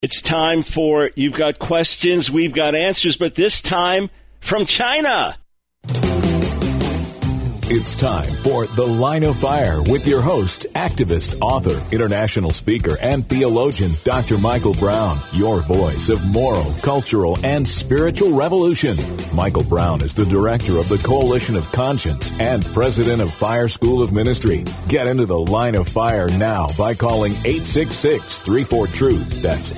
It's time for You've Got Questions, We've Got Answers, but this time from China. It's time for The Line of Fire with your host, activist, author, international speaker, and theologian, Dr. Michael Brown, your voice of moral, cultural, and spiritual revolution. Michael Brown is the director of the Coalition of Conscience and president of Fire School of Ministry. Get into The Line of Fire now by calling 866-34-TRUTH. That's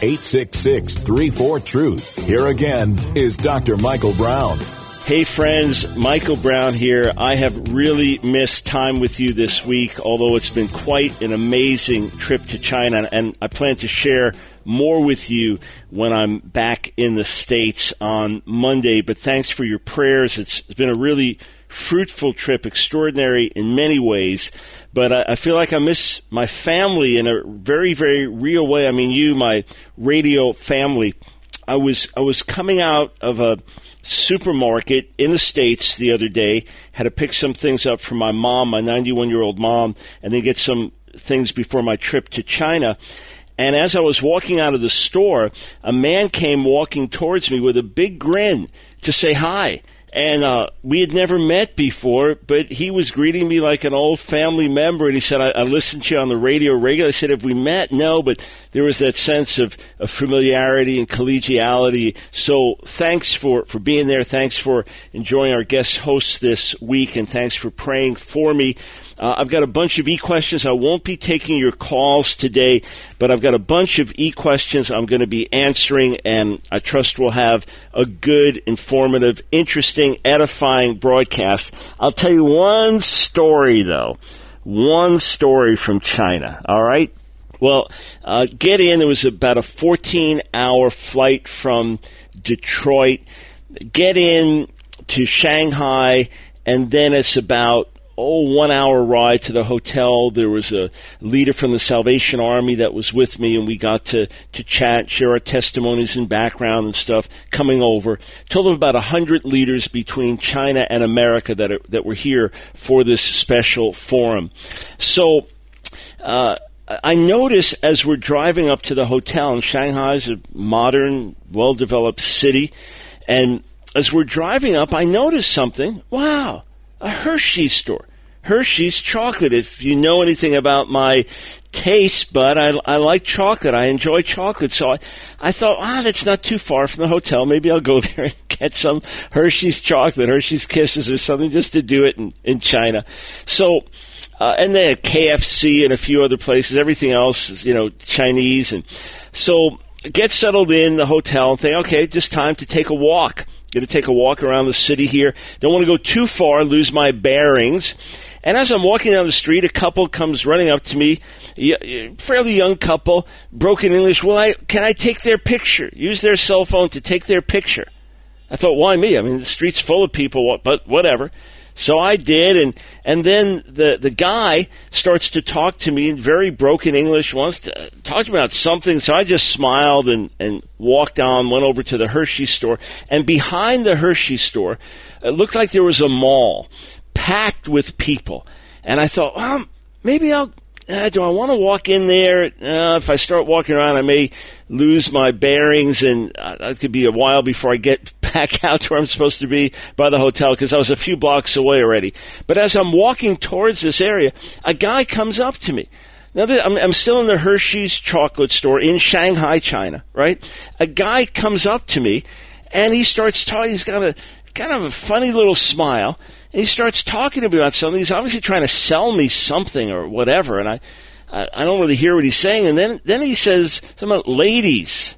866-34-TRUTH. Here again is Dr. Michael Brown. Hey friends, Michael Brown here. I have really missed time with you this week, although it's been quite an amazing trip to China, and I plan to share more with you when I'm back in the States on Monday. But thanks for your prayers. It's been a really fruitful trip, extraordinary in many ways. But I feel like I miss my family in a very, very real way. I mean, you, my radio family. I was coming out of a supermarket in the States the other day, had to pick some things up for my mom, my 91-year-old mom, and then get some things before my trip to China. And as I was walking out of the store, a man came walking towards me with a big grin to say hi. And we had never met before, but he was greeting me like an old family member. And he said, I listened to you on the radio regularly. I said, have we met? No, but there was that sense of familiarity and collegiality. So thanks for being there. Thanks for enjoying our guest hosts this week. And thanks for praying for me. I've got a bunch of e-questions. I won't be taking your calls today, but I've got a bunch of e-questions I'm going to be answering, and I trust we'll have a good, informative, interesting, edifying broadcast. I'll tell you one story, though. One story from China, all right? Well, get in. There was about a 14-hour flight from Detroit. Get in to Shanghai, and then it's about 1 hour ride to the hotel. There was a leader from the Salvation Army that was with me, and we got to chat, share our testimonies and background and stuff coming over. Total of about 100 leaders between China and America that were here for this special forum. So I noticed as we're driving up to the hotel, and Shanghai is a modern, well-developed city, and as we're driving up, I noticed something. Wow. A Hershey's store. Hershey's chocolate. If you know anything about my taste, but I like chocolate. I enjoy chocolate. So I thought, that's not too far from the hotel. Maybe I'll go there and get some Hershey's chocolate, Hershey's Kisses or something, just to do it in China. So, and they had KFC and a few other places. Everything else is, Chinese. And so get settled in the hotel and think, okay, just time to take a walk. Going to take a walk around the city here. Don't want to go too far, lose my bearings. And as I'm walking down the street, a couple comes running up to me, fairly young couple, broken English. Can I take their picture? Use their cell phone to take their picture. I thought, why me? I mean, the street's full of people, but whatever. So I did, and then the guy starts to talk to me in very broken English, wants to talk about something, so I just smiled and walked on, went over to the Hershey store, and behind the Hershey store, it looked like there was a mall packed with people, and I thought, maybe do I want to walk in there? If I start walking around, I may lose my bearings, and it could be a while before I get back out to where I'm supposed to be by the hotel, because I was a few blocks away already. But as I'm walking towards this area, a guy comes up to me. Now, I'm still in the Hershey's chocolate store in Shanghai, China, right? A guy comes up to me, and he starts talking. He's got a kind of a funny little smile, and he starts talking to me about something. He's obviously trying to sell me something or whatever, and I don't really hear what he's saying. And then he says something about ladies.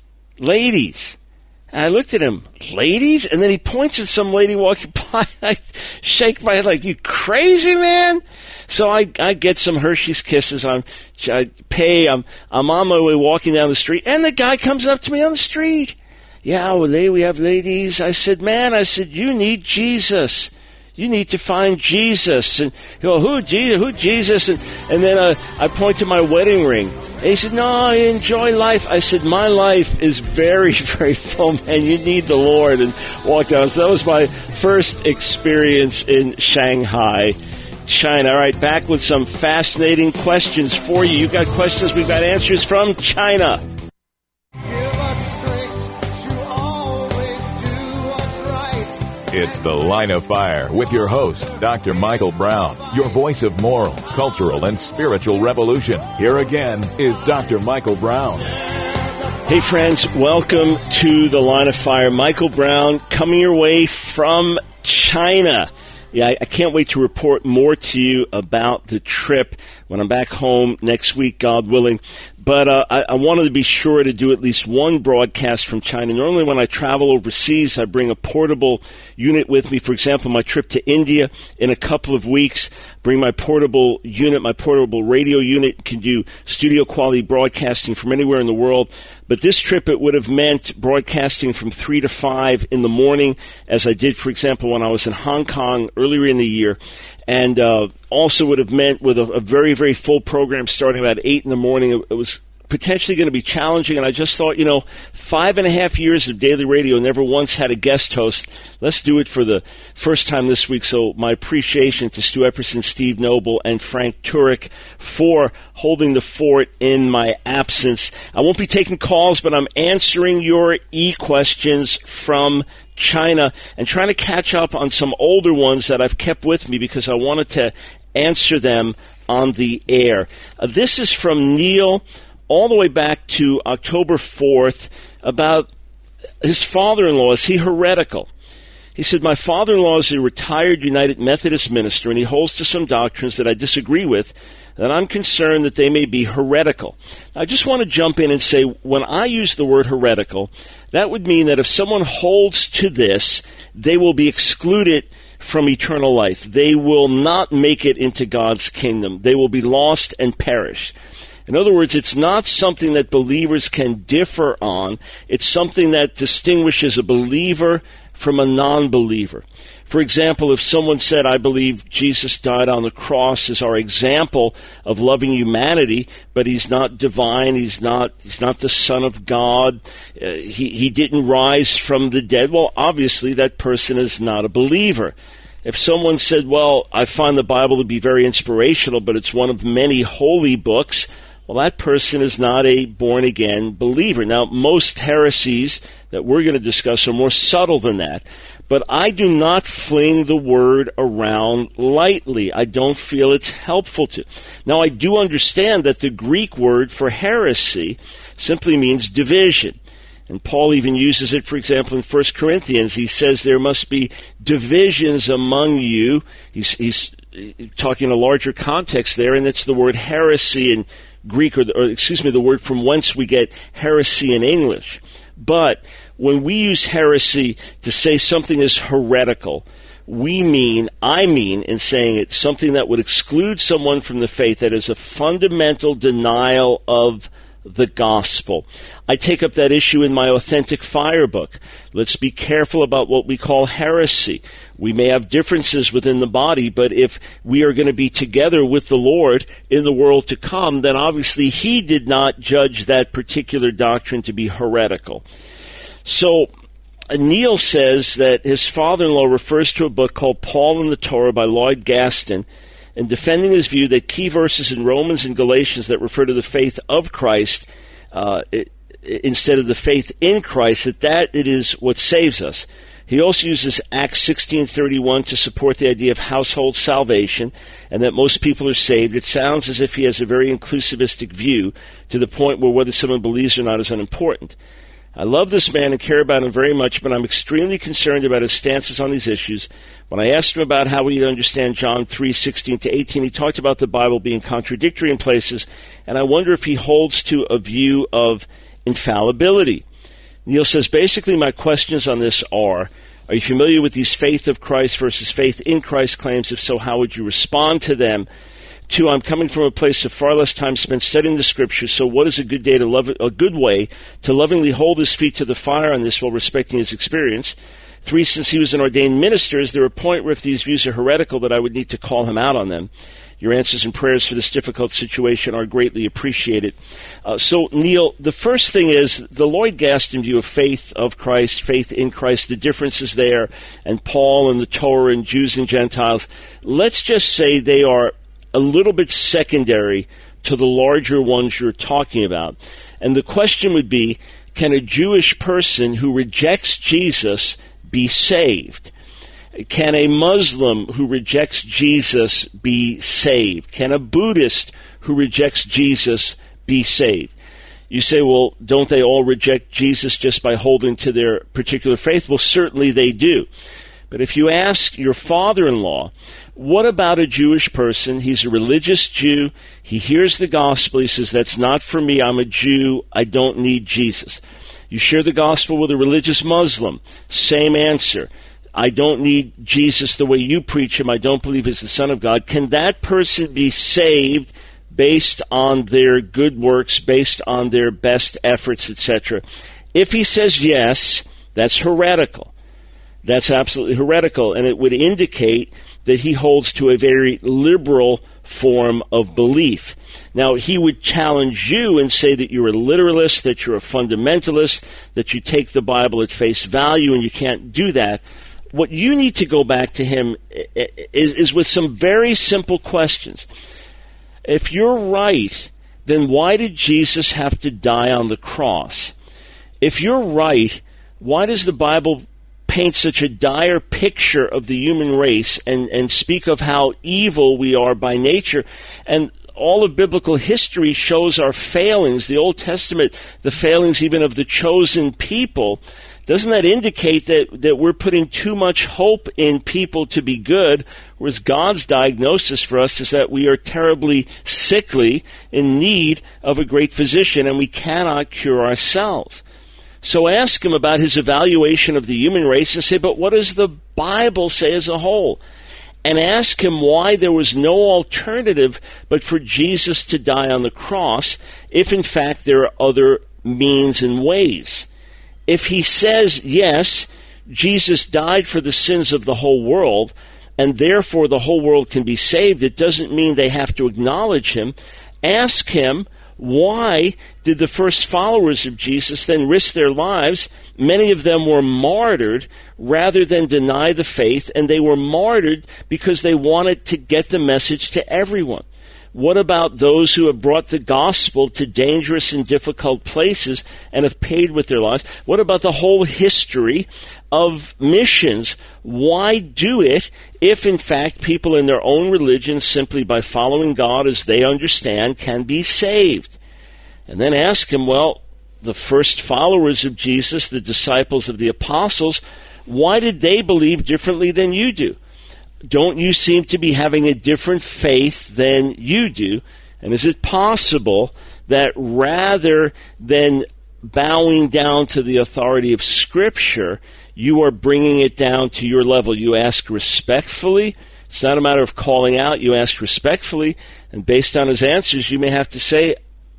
And I looked at him, ladies? And then he points at some lady walking by. I shake my head like, you crazy, man? So I get some Hershey's Kisses. I pay. I'm on my way walking down the street, and the guy comes up to me on the street. Yeah, well, we have ladies. I said, you need Jesus. You need to find Jesus. And he goes, who Jesus? And then I point to my wedding ring. And he said, no, I enjoy life. I said, my life is very, very full, man. You need the Lord. And walked down. So that was my first experience in Shanghai, China. All right, back with some fascinating questions for you. You've got questions, we've got answers from China. Give It's The Line of Fire with your host, Dr. Michael Brown, your voice of moral, cultural, and spiritual revolution. Here again is Dr. Michael Brown. Hey friends, welcome to The Line of Fire. Michael Brown coming your way from China. Yeah, I can't wait to report more to you about the trip when I'm back home next week, God willing. But I wanted to be sure to do at least one broadcast from China. Normally when I travel overseas, I bring a portable unit with me. For example, my trip to India in a couple of weeks, bring my portable unit, my portable radio unit, can do studio quality broadcasting from anywhere in the world. But this trip, it would have meant broadcasting from 3 to 5 in the morning, as I did, for example, when I was in Hong Kong earlier in the year. And also would have meant with a very, very full program starting about 8 in the morning. It was potentially going to be challenging, and I just thought, 5.5 years of daily radio, never once had a guest host. Let's do it for the first time this week. So my appreciation to Stu Epperson, Steve Noble, and Frank Turek for holding the fort in my absence. I won't be taking calls, but I'm answering your e-questions from China and trying to catch up on some older ones that I've kept with me because I wanted to answer them on the air. This is from Neil, all the way back to October 4th, about his father-in-law. Is he heretical? He said, my father-in-law is a retired United Methodist minister, and he holds to some doctrines that I disagree with, that I'm concerned that they may be heretical. I just want to jump in and say, when I use the word heretical, that would mean that if someone holds to this, they will be excluded from eternal life. They will not make it into God's kingdom. They will be lost and perish. In other words, it's not something that believers can differ on. It's something that distinguishes a believer from a non-believer. For example, if someone said, I believe Jesus died on the cross as our example of loving humanity, but he's not divine, he's not the Son of God, he didn't rise from the dead, well, obviously that person is not a believer. If someone said, well, I find the Bible to be very inspirational, but it's one of many holy books, well, that person is not a born-again believer. Now, most heresies that we're going to discuss are more subtle than that. But I do not fling the word around lightly. I don't feel it's helpful to. Now, I do understand that the Greek word for heresy simply means division. And Paul even uses it, for example, in 1 Corinthians. He says there must be divisions among you. He's talking in a larger context there, and it's the word heresy in Greek, or the word from whence we get heresy in English. But when we use heresy to say something is heretical, I mean in saying it's something that would exclude someone from the faith, that is a fundamental denial of the gospel. I take up that issue in my Authentic Fire book. Let's be careful about what we call heresy. We may have differences within the body, but if we are going to be together with the Lord in the world to come, then obviously he did not judge that particular doctrine to be heretical. So Neil says that his father-in-law refers to a book called Paul and the Torah by Lloyd Gaston, and defending his view that key verses in Romans and Galatians that refer to the faith of Christ instead of the faith in Christ, that it is what saves us. He also uses Acts 16:31 to support the idea of household salvation and that most people are saved. It sounds as if he has a very inclusivistic view to the point where whether someone believes or not is unimportant. I love this man and care about him very much, but I'm extremely concerned about his stances on these issues. When I asked him about how we understand John 3:16-18, he talked about the Bible being contradictory in places, and I wonder if he holds to a view of infallibility. Neil says, basically my questions on this are you familiar with these faith of Christ versus faith in Christ claims? If so, how would you respond to them? 2, I'm coming from a place of far less time spent studying the Scriptures, so what is a good way to lovingly hold his feet to the fire on this while respecting his experience? 3, since he was an ordained minister, is there a point where if these views are heretical that I would need to call him out on them? Your answers and prayers for this difficult situation are greatly appreciated. So, Neil, the first thing is the Lloyd Gaston view of faith of Christ, faith in Christ, the differences there, and Paul and the Torah and Jews and Gentiles. Let's just say they are a little bit secondary to the larger ones you're talking about. And the question would be, can a Jewish person who rejects Jesus be saved? Can a Muslim who rejects Jesus be saved? Can a Buddhist who rejects Jesus be saved? You say, well, don't they all reject Jesus just by holding to their particular faith? Well, certainly they do. But if you ask your father-in-law, what about a Jewish person? He's a religious Jew. He hears the gospel. He says, that's not for me. I'm a Jew. I don't need Jesus. You share the gospel with a religious Muslim. Same answer. I don't need Jesus the way you preach him. I don't believe he's the Son of God. Can that person be saved based on their good works, based on their best efforts, etc.? If he says yes, that's heretical. That's absolutely heretical, and it would indicate that he holds to a very liberal form of belief. Now, he would challenge you and say that you're a literalist, that you're a fundamentalist, that you take the Bible at face value, and you can't do that. What you need to go back to him is with some very simple questions. If you're right, then why did Jesus have to die on the cross? If you're right, why does the Bible paint such a dire picture of the human race and speak of how evil we are by nature? And all of biblical history shows our failings. The Old Testament, the failings even of the chosen people. Doesn't that indicate that we're putting too much hope in people to be good, whereas God's diagnosis for us is that we are terribly sickly, in need of a great physician, and we cannot cure ourselves? So ask him about his evaluation of the human race and say, but what does the Bible say as a whole? And ask him why there was no alternative but for Jesus to die on the cross, if in fact there are other means and ways. If he says, yes, Jesus died for the sins of the whole world, and therefore the whole world can be saved, it doesn't mean they have to acknowledge him. Ask him, why did the first followers of Jesus then risk their lives? Many of them were martyred rather than deny the faith, and they were martyred because they wanted to get the message to everyone. What about those who have brought the gospel to dangerous and difficult places and have paid with their lives? What about the whole history of missions? Why do it if, in fact, people in their own religion, simply by following God as they understand, can be saved? And then ask him, well, the first followers of Jesus, the disciples of the apostles, why did they believe differently than you do? Don't you seem to be having a different faith than you do? And is it possible that rather than bowing down to the authority of Scripture, you are bringing it down to your level? You ask respectfully. It's not a matter of calling out. You ask respectfully. And based on his answers, you may have to say,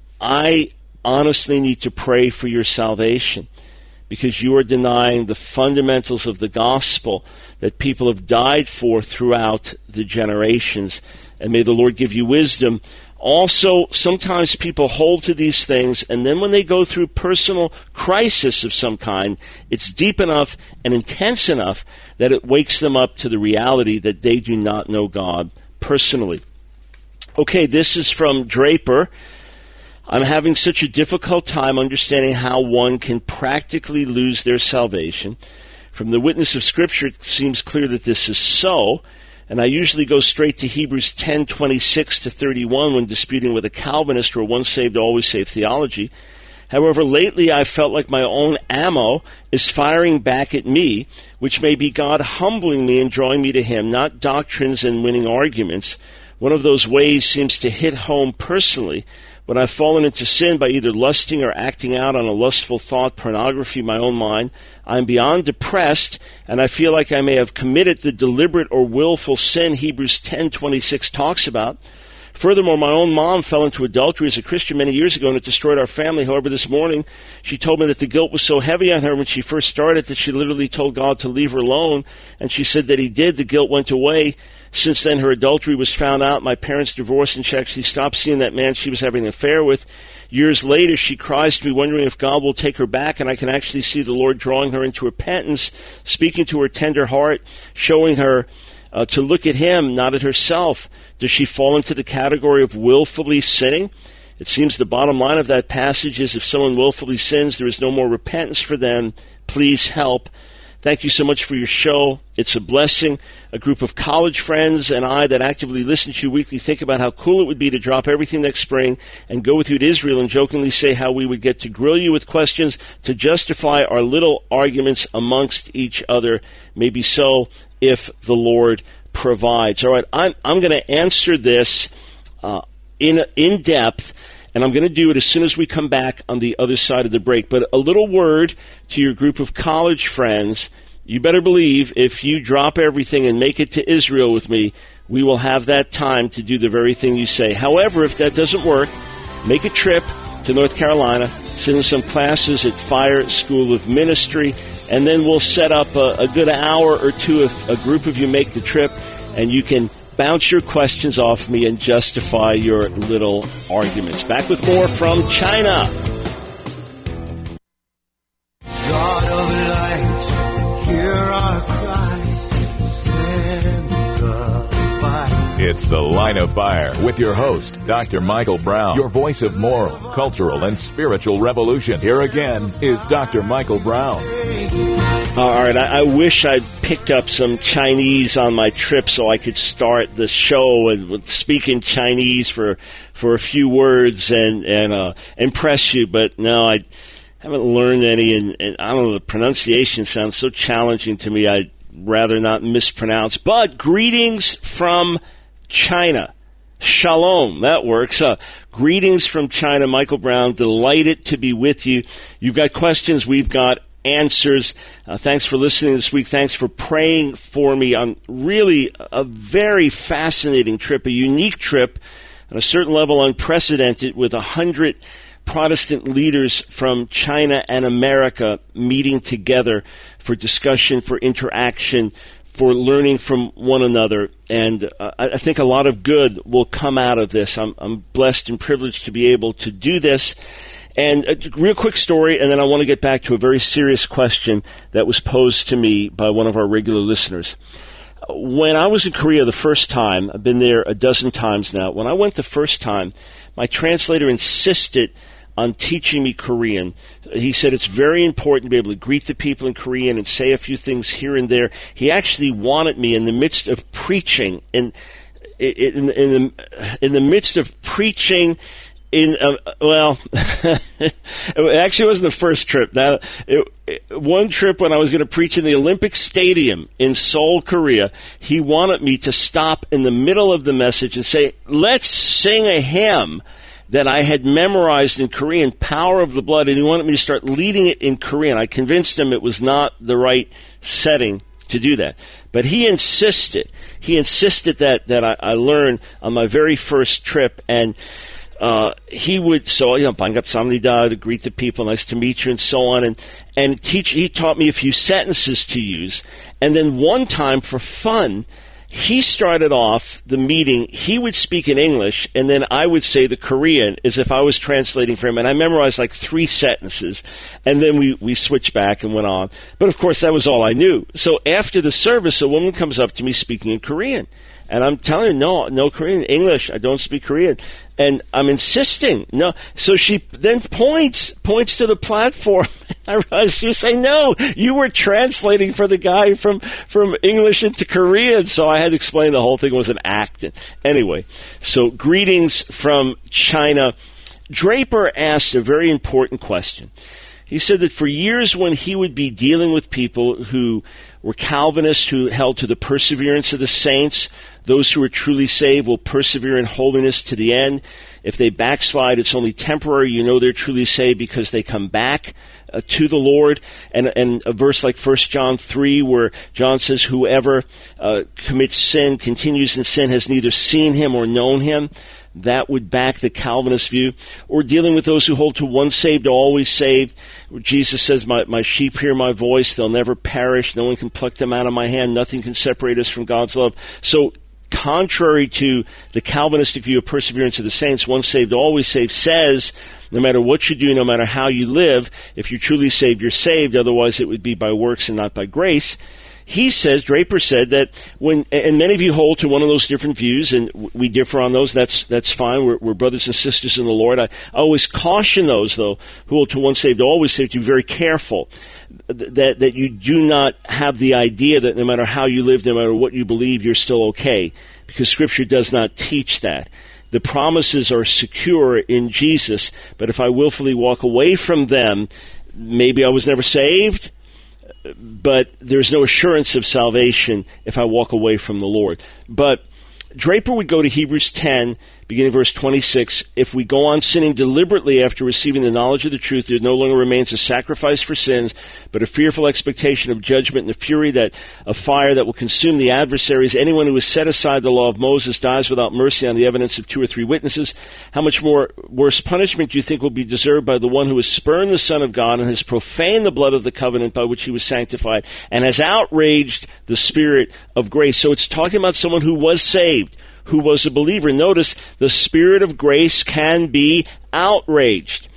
I honestly need to pray for your salvation, because you are denying the fundamentals of the gospel that people have died for throughout the generations. And may the Lord give you wisdom. Also, sometimes people hold to these things, and then when they go through personal crisis of some kind, it's deep enough and intense enough that it wakes them up to the reality that they do not know God personally. Okay, this is from Draper. I'm having such a difficult time understanding how one can practically lose their salvation. From the witness of Scripture, it seems clear that this is so, and I usually go straight to Hebrews 10:26 to 31 when disputing with a Calvinist or once saved, always saved theology. However, lately I've felt like my own ammo is firing back at me, which may be God humbling me and drawing me to Him, not doctrines and winning arguments. One of those ways seems to hit home personally. When I've fallen into sin by either lusting or acting out on a lustful thought, pornography, my own mind, I'm beyond depressed, and I feel like I may have committed the deliberate or willful sin Hebrews 10:26 talks about. Furthermore, my own mom fell into adultery as a Christian many years ago, and it destroyed our family. However, this morning, she told me that the guilt was so heavy on her when she first started that she literally told God to leave her alone, and she said that He did. The guilt went away. Since then, her adultery was found out. My parents divorced, and she actually stopped seeing that man she was having an affair with. Years later, she cries to me, wondering if God will take her back, and I can actually see the Lord drawing her into repentance, speaking to her tender heart, showing her to look at Him, not at herself. Does she fall into the category of willfully sinning? It seems the bottom line of that passage is if someone willfully sins, there is no more repentance for them. Please help. Thank you so much for your show. It's a blessing. A group of college friends and I that actively listen to you weekly think about how cool it would be to drop everything next spring and go with you to Israel and jokingly say how we would get to grill you with questions to justify our little arguments amongst each other. Maybe so, if the Lord provides. All right, I'm going to answer this in depth, and I'm going to do it as soon as we come back on the other side of the break. But a little word to your group of college friends. You better believe if you drop everything and make it to Israel with me, we will have that time to do the very thing you say. However, if that doesn't work, make a trip to North Carolina, sit in some classes at Fire School of Ministry, and then we'll set up a good hour or two if a group of you make the trip, and you can bounce your questions off me and justify your little arguments. Back with more from China. God of light, hear our cry, send the fire. It's The Line of Fire with your host, Dr. Michael Brown, your voice of moral, cultural, and spiritual revolution. Here again is Dr. Michael Brown. All right, I wish I'd picked up some Chinese on my trip so I could start the show and speak in Chinese for a few words and impress you, but no, I haven't learned any, and I don't know, the pronunciation sounds so challenging to me, I'd rather not mispronounce. But greetings from China. Shalom, that works. Greetings from China, Michael Brown, delighted to be with you. You've got questions, we've got answers. Thanks for listening this week. Thanks for praying for me on really a very fascinating trip, a unique trip, on a certain level unprecedented, with 100 Protestant leaders from China and America meeting together for discussion, for interaction, for learning from one another. And I think a lot of good will come out of this. I'm blessed and privileged to be able to do this. And a real quick story, and then I want to get back to a very serious question that was posed to me by one of our regular listeners. When I was in Korea the first time, I've been there a dozen times now. When I went the first time, my translator insisted on teaching me Korean. He said it's very important to be able to greet the people in Korean and say a few things here and there. He actually wanted me in the midst of preaching, in the midst of preaching. It actually wasn't the first trip. Now, one trip when I was going to preach in the Olympic Stadium in Seoul, Korea, he wanted me to stop in the middle of the message and say, let's sing a hymn that I had memorized in Korean, Power of the Blood, and he wanted me to start leading it in Korean. I convinced him it was not the right setting to do that. But he insisted that I learn on my very first trip, and he would, 반갑습니다, to greet the people, nice to meet you, and so on, and he taught me a few sentences to use. And then one time, for fun, he started off the meeting, he would speak in English, and then I would say the Korean as if I was translating for him, and I memorized like 3 sentences, and then we switched back and went on. But of course, that was all I knew. So after the service, a woman comes up to me speaking in Korean. And I'm telling her, no Korean, English, I don't speak Korean. And I'm insisting, no. So she then points to the platform. I realized she was saying, no, you were translating for the guy from English into Korean. So I had to explain the whole thing was an act. Anyway, so greetings from China. Draper asked a very important question. He said that for years when he would be dealing with people who were Calvinists, who held to the perseverance of the saints, those who are truly saved will persevere in holiness to the end. If they backslide, it's only temporary. You know they're truly saved because they come back to the Lord. And a verse like 1 John 3, where John says, whoever commits sin, continues in sin, has neither seen him or known him. That would back the Calvinist view. Or dealing with those who hold to once saved, always saved. Jesus says, my sheep hear my voice. They'll never perish. No one can pluck them out of my hand. Nothing can separate us from God's love. So contrary to the Calvinistic view of perseverance of the saints, once saved, always saved, says no matter what you do, no matter how you live, if you're truly saved, you're saved. Otherwise, it would be by works and not by grace. he says, Draper said, that and many of you hold to one of those different views, and we differ on those. That's fine. We're brothers and sisters in the Lord. I always caution those, though, who hold to once saved, always say to be very careful that you do not have the idea that no matter how you live, no matter what you believe, you're still okay, because Scripture does not teach that. The promises are secure in Jesus, but if I willfully walk away from them, maybe I was never saved, but there's no assurance of salvation if I walk away from the Lord. But Draper would go to Hebrews 10, beginning verse 26, if we go on sinning deliberately after receiving the knowledge of the truth, there no longer remains a sacrifice for sins, but a fearful expectation of judgment and the fury of fire that will consume the adversaries. Anyone who has set aside the law of Moses dies without mercy on the evidence of 2 or 3 witnesses. How much more worse punishment do you think will be deserved by the one who has spurned the Son of God and has profaned the blood of the covenant by which he was sanctified and has outraged the Spirit of grace? So it's talking about someone who was saved, who was a believer. Notice, the Spirit of grace can be outraged.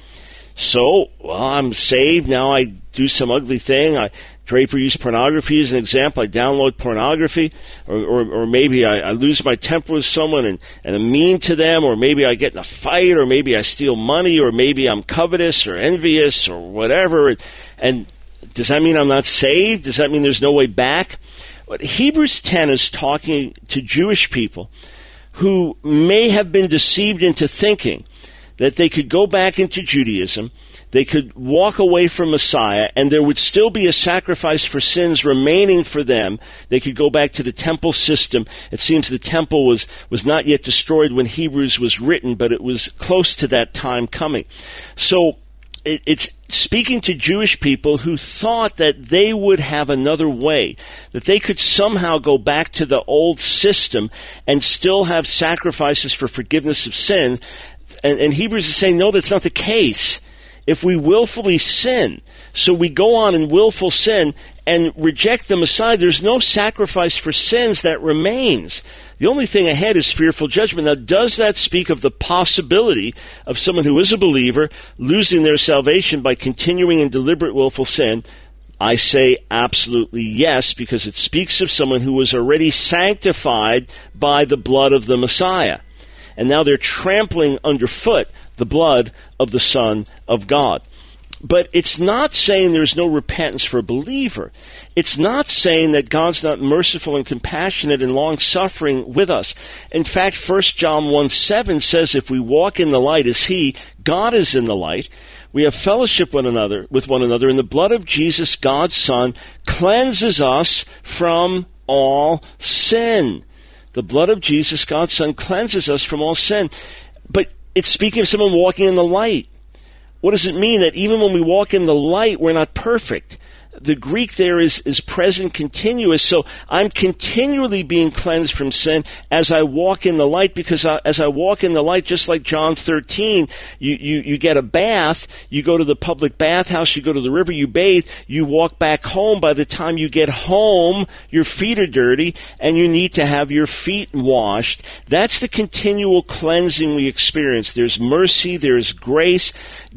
So, well, I'm saved, now I do some ugly thing. Draper used pornography as an example. I download pornography, or maybe I lose my temper with someone and I'm mean to them, or maybe I get in a fight, or maybe I steal money, or maybe I'm covetous or envious or whatever. And does that mean I'm not saved? Does that mean there's no way back? But Hebrews 10 is talking to Jewish people who may have been deceived into thinking that they could go back into Judaism, they could walk away from Messiah, and there would still be a sacrifice for sins remaining for them. They could go back to the temple system. It seems the temple was not yet destroyed when Hebrews was written, but it was close to that time coming. So it's speaking to Jewish people who thought that they would have another way, that they could somehow go back to the old system and still have sacrifices for forgiveness of sin. And Hebrews is saying, no, that's not the case. If we willfully sin, so we go on in willful sin and reject the Messiah, there's no sacrifice for sins that remains. The only thing ahead is fearful judgment. Now, does that speak of the possibility of someone who is a believer losing their salvation by continuing in deliberate willful sin? I say absolutely yes, because it speaks of someone who was already sanctified by the blood of the Messiah. And now they're trampling underfoot the blood of the Son of God. But it's not saying there's no repentance for a believer. It's not saying that God's not merciful and compassionate and long-suffering with us. In fact, 1 John 1:7 says, if we walk in the light as He, God is in the light, we have fellowship with one another, and the blood of Jesus, God's Son, cleanses us from all sin. The blood of Jesus, God's Son, cleanses us from all sin. But it's speaking of someone walking in the light. What does it mean? That even when we walk in the light, we're not perfect. The Greek there is present continuous, so I'm continually being cleansed from sin as I walk in the light, because as I walk in the light, just like John 13, you get a bath, you go to the public bathhouse, you go to the river, you bathe, you walk back home. By the time you get home, your feet are dirty, and you need to have your feet washed. That's the continual cleansing we experience. There's mercy, there's grace.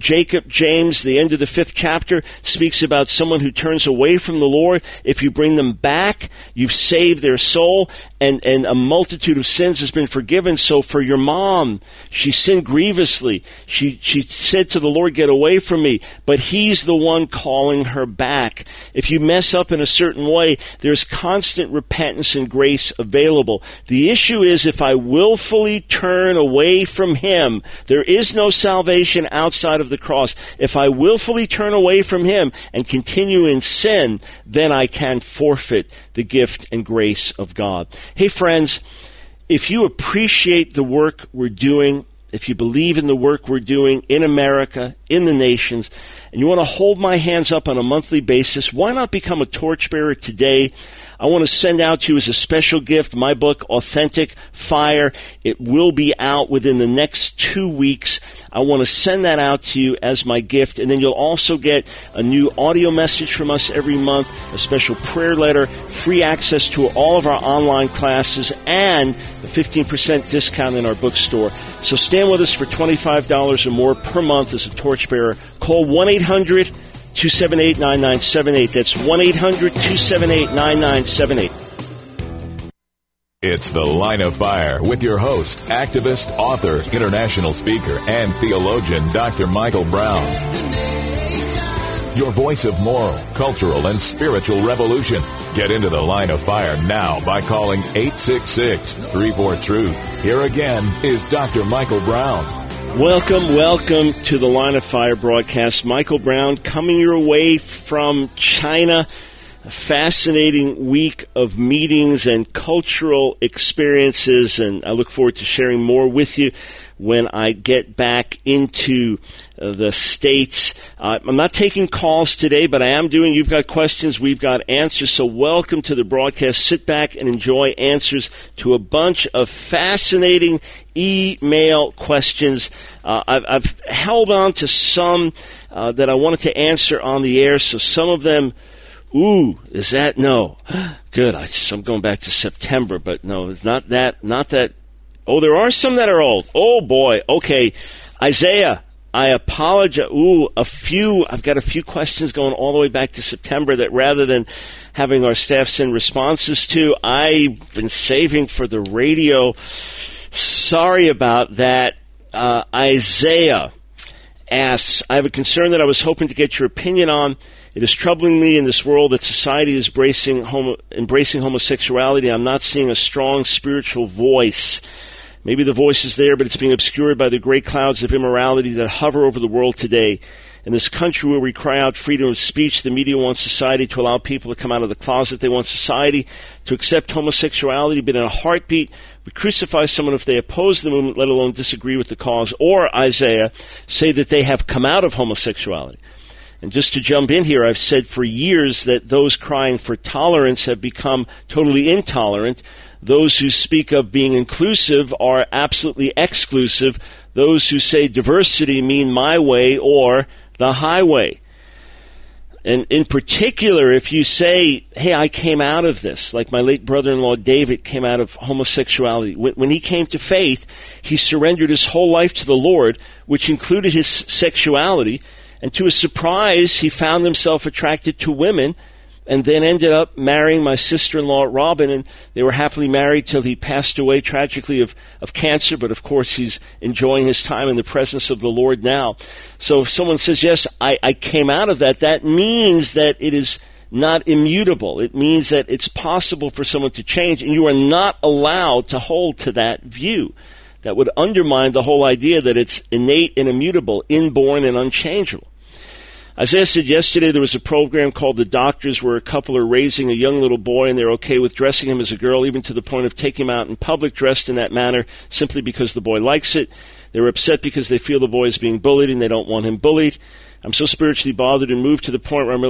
James, the end of the 5th chapter, speaks about someone who turns away from the Lord. If you bring them back, you've saved their soul, and a multitude of sins has been forgiven. So for your mom, she sinned grievously. She said to the Lord, get away from me. But He's the one calling her back. If you mess up in a certain way, there's constant repentance and grace available. The issue is, if I willfully turn away from Him, there is no salvation outside of the cross. If I willfully turn away from Him and continue in sin, then I can forfeit the gift and grace of God. Hey friends, if you appreciate the work we're doing, if you believe in the work we're doing in America, in the nations, and you want to hold my hands up on a monthly basis, why not become a torchbearer today? I want to send out to you as a special gift my book, Authentic Fire. It will be out within the next 2 weeks. I want to send that out to you as my gift. And then you'll also get a new audio message from us every month, a special prayer letter, free access to all of our online classes, and a 15% discount in our bookstore. So stand with us for $25 or more per month as a torchbearer. Call 1-800 1-800-278-9978. That's 1-800-278-9978. It's The Line of Fire with your host, activist, author, international speaker, and theologian, Dr. Michael Brown. Your voice of moral, cultural, and spiritual revolution. Get into The Line of Fire now by calling 866-34-TRUTH. Here again is Dr. Michael Brown. Welcome to the Line of Fire broadcast. Michael Brown coming your way from China. A fascinating week of meetings and cultural experiences, and I look forward to sharing more with you when I get back into the States. I'm not taking calls today, but I am doing. You've got questions, we've got answers, so welcome to the broadcast. Sit back and enjoy answers to a bunch of fascinating email questions. I've held on to some that I wanted to answer on the air, so some of them, is that? No. Good. I'm going back to September, but no, it's not that. Oh, there are some that are old. Oh, boy. Okay. Isaiah, I apologize. I've got a few questions going all the way back to September that rather than having our staff send responses to, I've been saving for the radio. Sorry about that. Isaiah asks, I have a concern that I was hoping to get your opinion on. It is troubling me in this world that society is embracing homosexuality. I'm not seeing a strong spiritual voice. Maybe the voice is there, but it's being obscured by the gray clouds of immorality that hover over the world today. In this country where we cry out freedom of speech, the media wants society to allow people to come out of the closet. They want society to accept homosexuality, but in a heartbeat, we crucify someone if they oppose the movement, let alone disagree with the cause, or, Isaiah, say that they have come out of homosexuality. And just to jump in here, I've said for years that those crying for tolerance have become totally intolerant. Those who speak of being inclusive are absolutely exclusive. Those who say diversity mean my way or the highway. And in particular, if you say, hey, I came out of this, like my late brother-in-law David came out of homosexuality. When he came to faith, he surrendered his whole life to the Lord, which included his sexuality. And to his surprise, he found himself attracted to women and then ended up marrying my sister-in-law, Robin, and they were happily married till he passed away tragically of cancer, but of course he's enjoying his time in the presence of the Lord now. So if someone says, yes, I came out of that, that means that it is not immutable. It means that it's possible for someone to change, and you are not allowed to hold to that view. That would undermine the whole idea that it's innate and immutable, inborn and unchangeable. Isaiah said yesterday there was a program called The Doctors where a couple are raising a young little boy and they're okay with dressing him as a girl, even to the point of taking him out in public dressed in that manner simply because the boy likes it. They're upset because they feel the boy is being bullied and they don't want him bullied. I'm so spiritually bothered and moved to the point where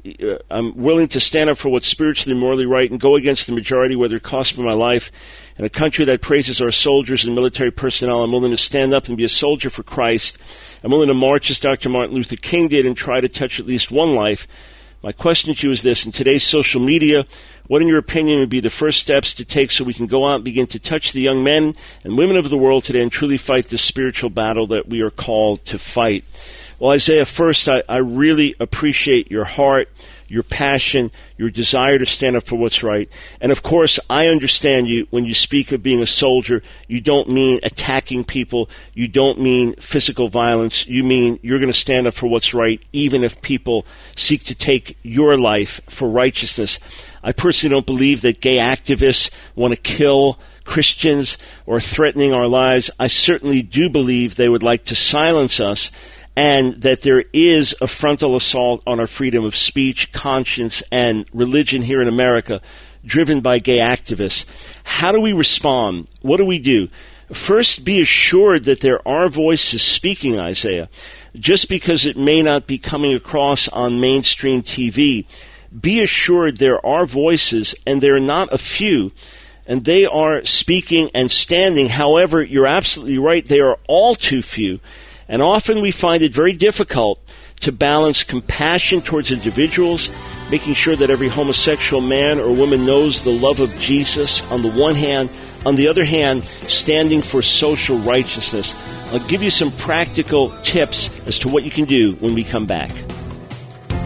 I'm willing to stand up for what's spiritually and morally right and go against the majority, whether it costs me my life. In a country that praises our soldiers and military personnel, I'm willing to stand up and be a soldier for Christ. I'm willing to march as Dr. Martin Luther King did and try to touch at least one life. My question to you is this. In today's social media, what in your opinion would be the first steps to take so we can go out and begin to touch the young men and women of the world today and truly fight this spiritual battle that we are called to fight? Well, Isaiah, first, I really appreciate your heart, your passion, your desire to stand up for what's right. And of course, I understand you when you speak of being a soldier. You don't mean attacking people. You don't mean physical violence. You mean you're going to stand up for what's right, even if people seek to take your life for righteousness. I personally don't believe that gay activists want to kill Christians or threatening our lives. I certainly do believe they would like to silence us, and that there is a frontal assault on our freedom of speech, conscience, and religion here in America, driven by gay activists. How do we respond? What do we do? First, be assured that there are voices speaking, Isaiah. Just because it may not be coming across on mainstream TV, be assured there are voices, and they're not a few, and they are speaking and standing. However, you're absolutely right, they are all too few. And often we find it very difficult to balance compassion towards individuals, making sure that every homosexual man or woman knows the love of Jesus on the one hand, on the other hand, standing for social righteousness. I'll give you some practical tips as to what you can do when we come back.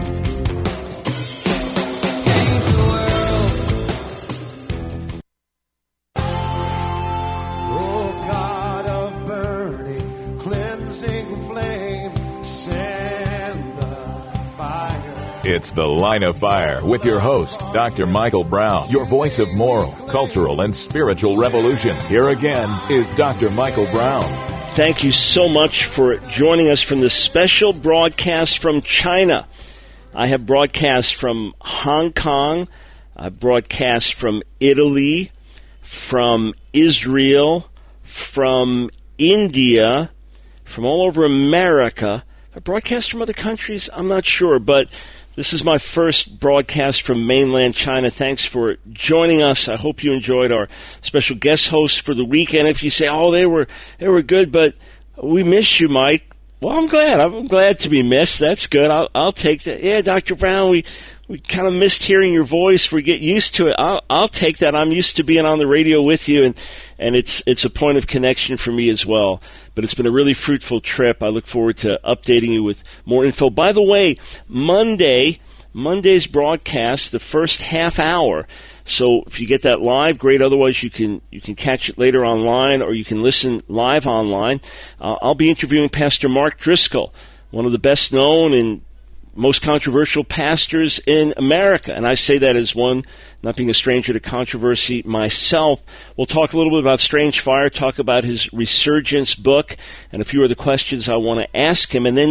It's The Line of Fire with your host, Dr. Michael Brown, your voice of moral, cultural, and spiritual revolution. Here again is Dr. Michael Brown. Thank you so much for joining us from this special broadcast from China. I have broadcast from Hong Kong, I've broadcast from Italy, from Israel, from India, from all over America. I broadcast from other countries, I'm not sure, but this is my first broadcast from mainland China. Thanks for joining us. I hope you enjoyed our special guest hosts for the weekend. If you say, oh, they were good, but we miss you, Mike. Well, I'm glad. I'm glad to be missed. That's good. I'll take that. Yeah, Dr. Brown, we kind of missed hearing your voice. We get used to it. I'll take that. I'm used to being on the radio with you, and it's a point of connection for me as well. But it's been a really fruitful trip. I look forward to updating you with more info. By the way, Monday's broadcast, the first half hour. So if you get that live, great. Otherwise, you can catch it later online, or you can listen live online. I'll be interviewing Pastor Mark Driscoll, one of the best known and most controversial pastors in America. And I say that as one, not being a stranger to controversy myself. We'll talk a little bit about Strange Fire, talk about his Resurgence book, and a few other questions I want to ask him. And then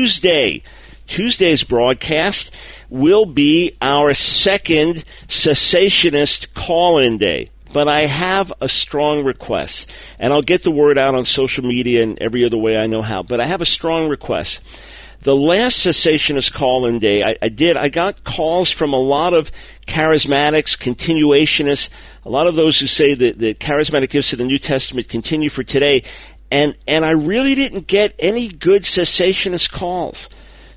Tuesday's broadcast will be our second cessationist call-in day. But I have a strong request, and I'll get the word out on social media and every other way I know how. But I have a strong request. The last cessationist call-in day, I got calls from a lot of charismatics, continuationists, a lot of those who say that the charismatic gifts of the New Testament continue for today, and I really didn't get any good cessationist calls.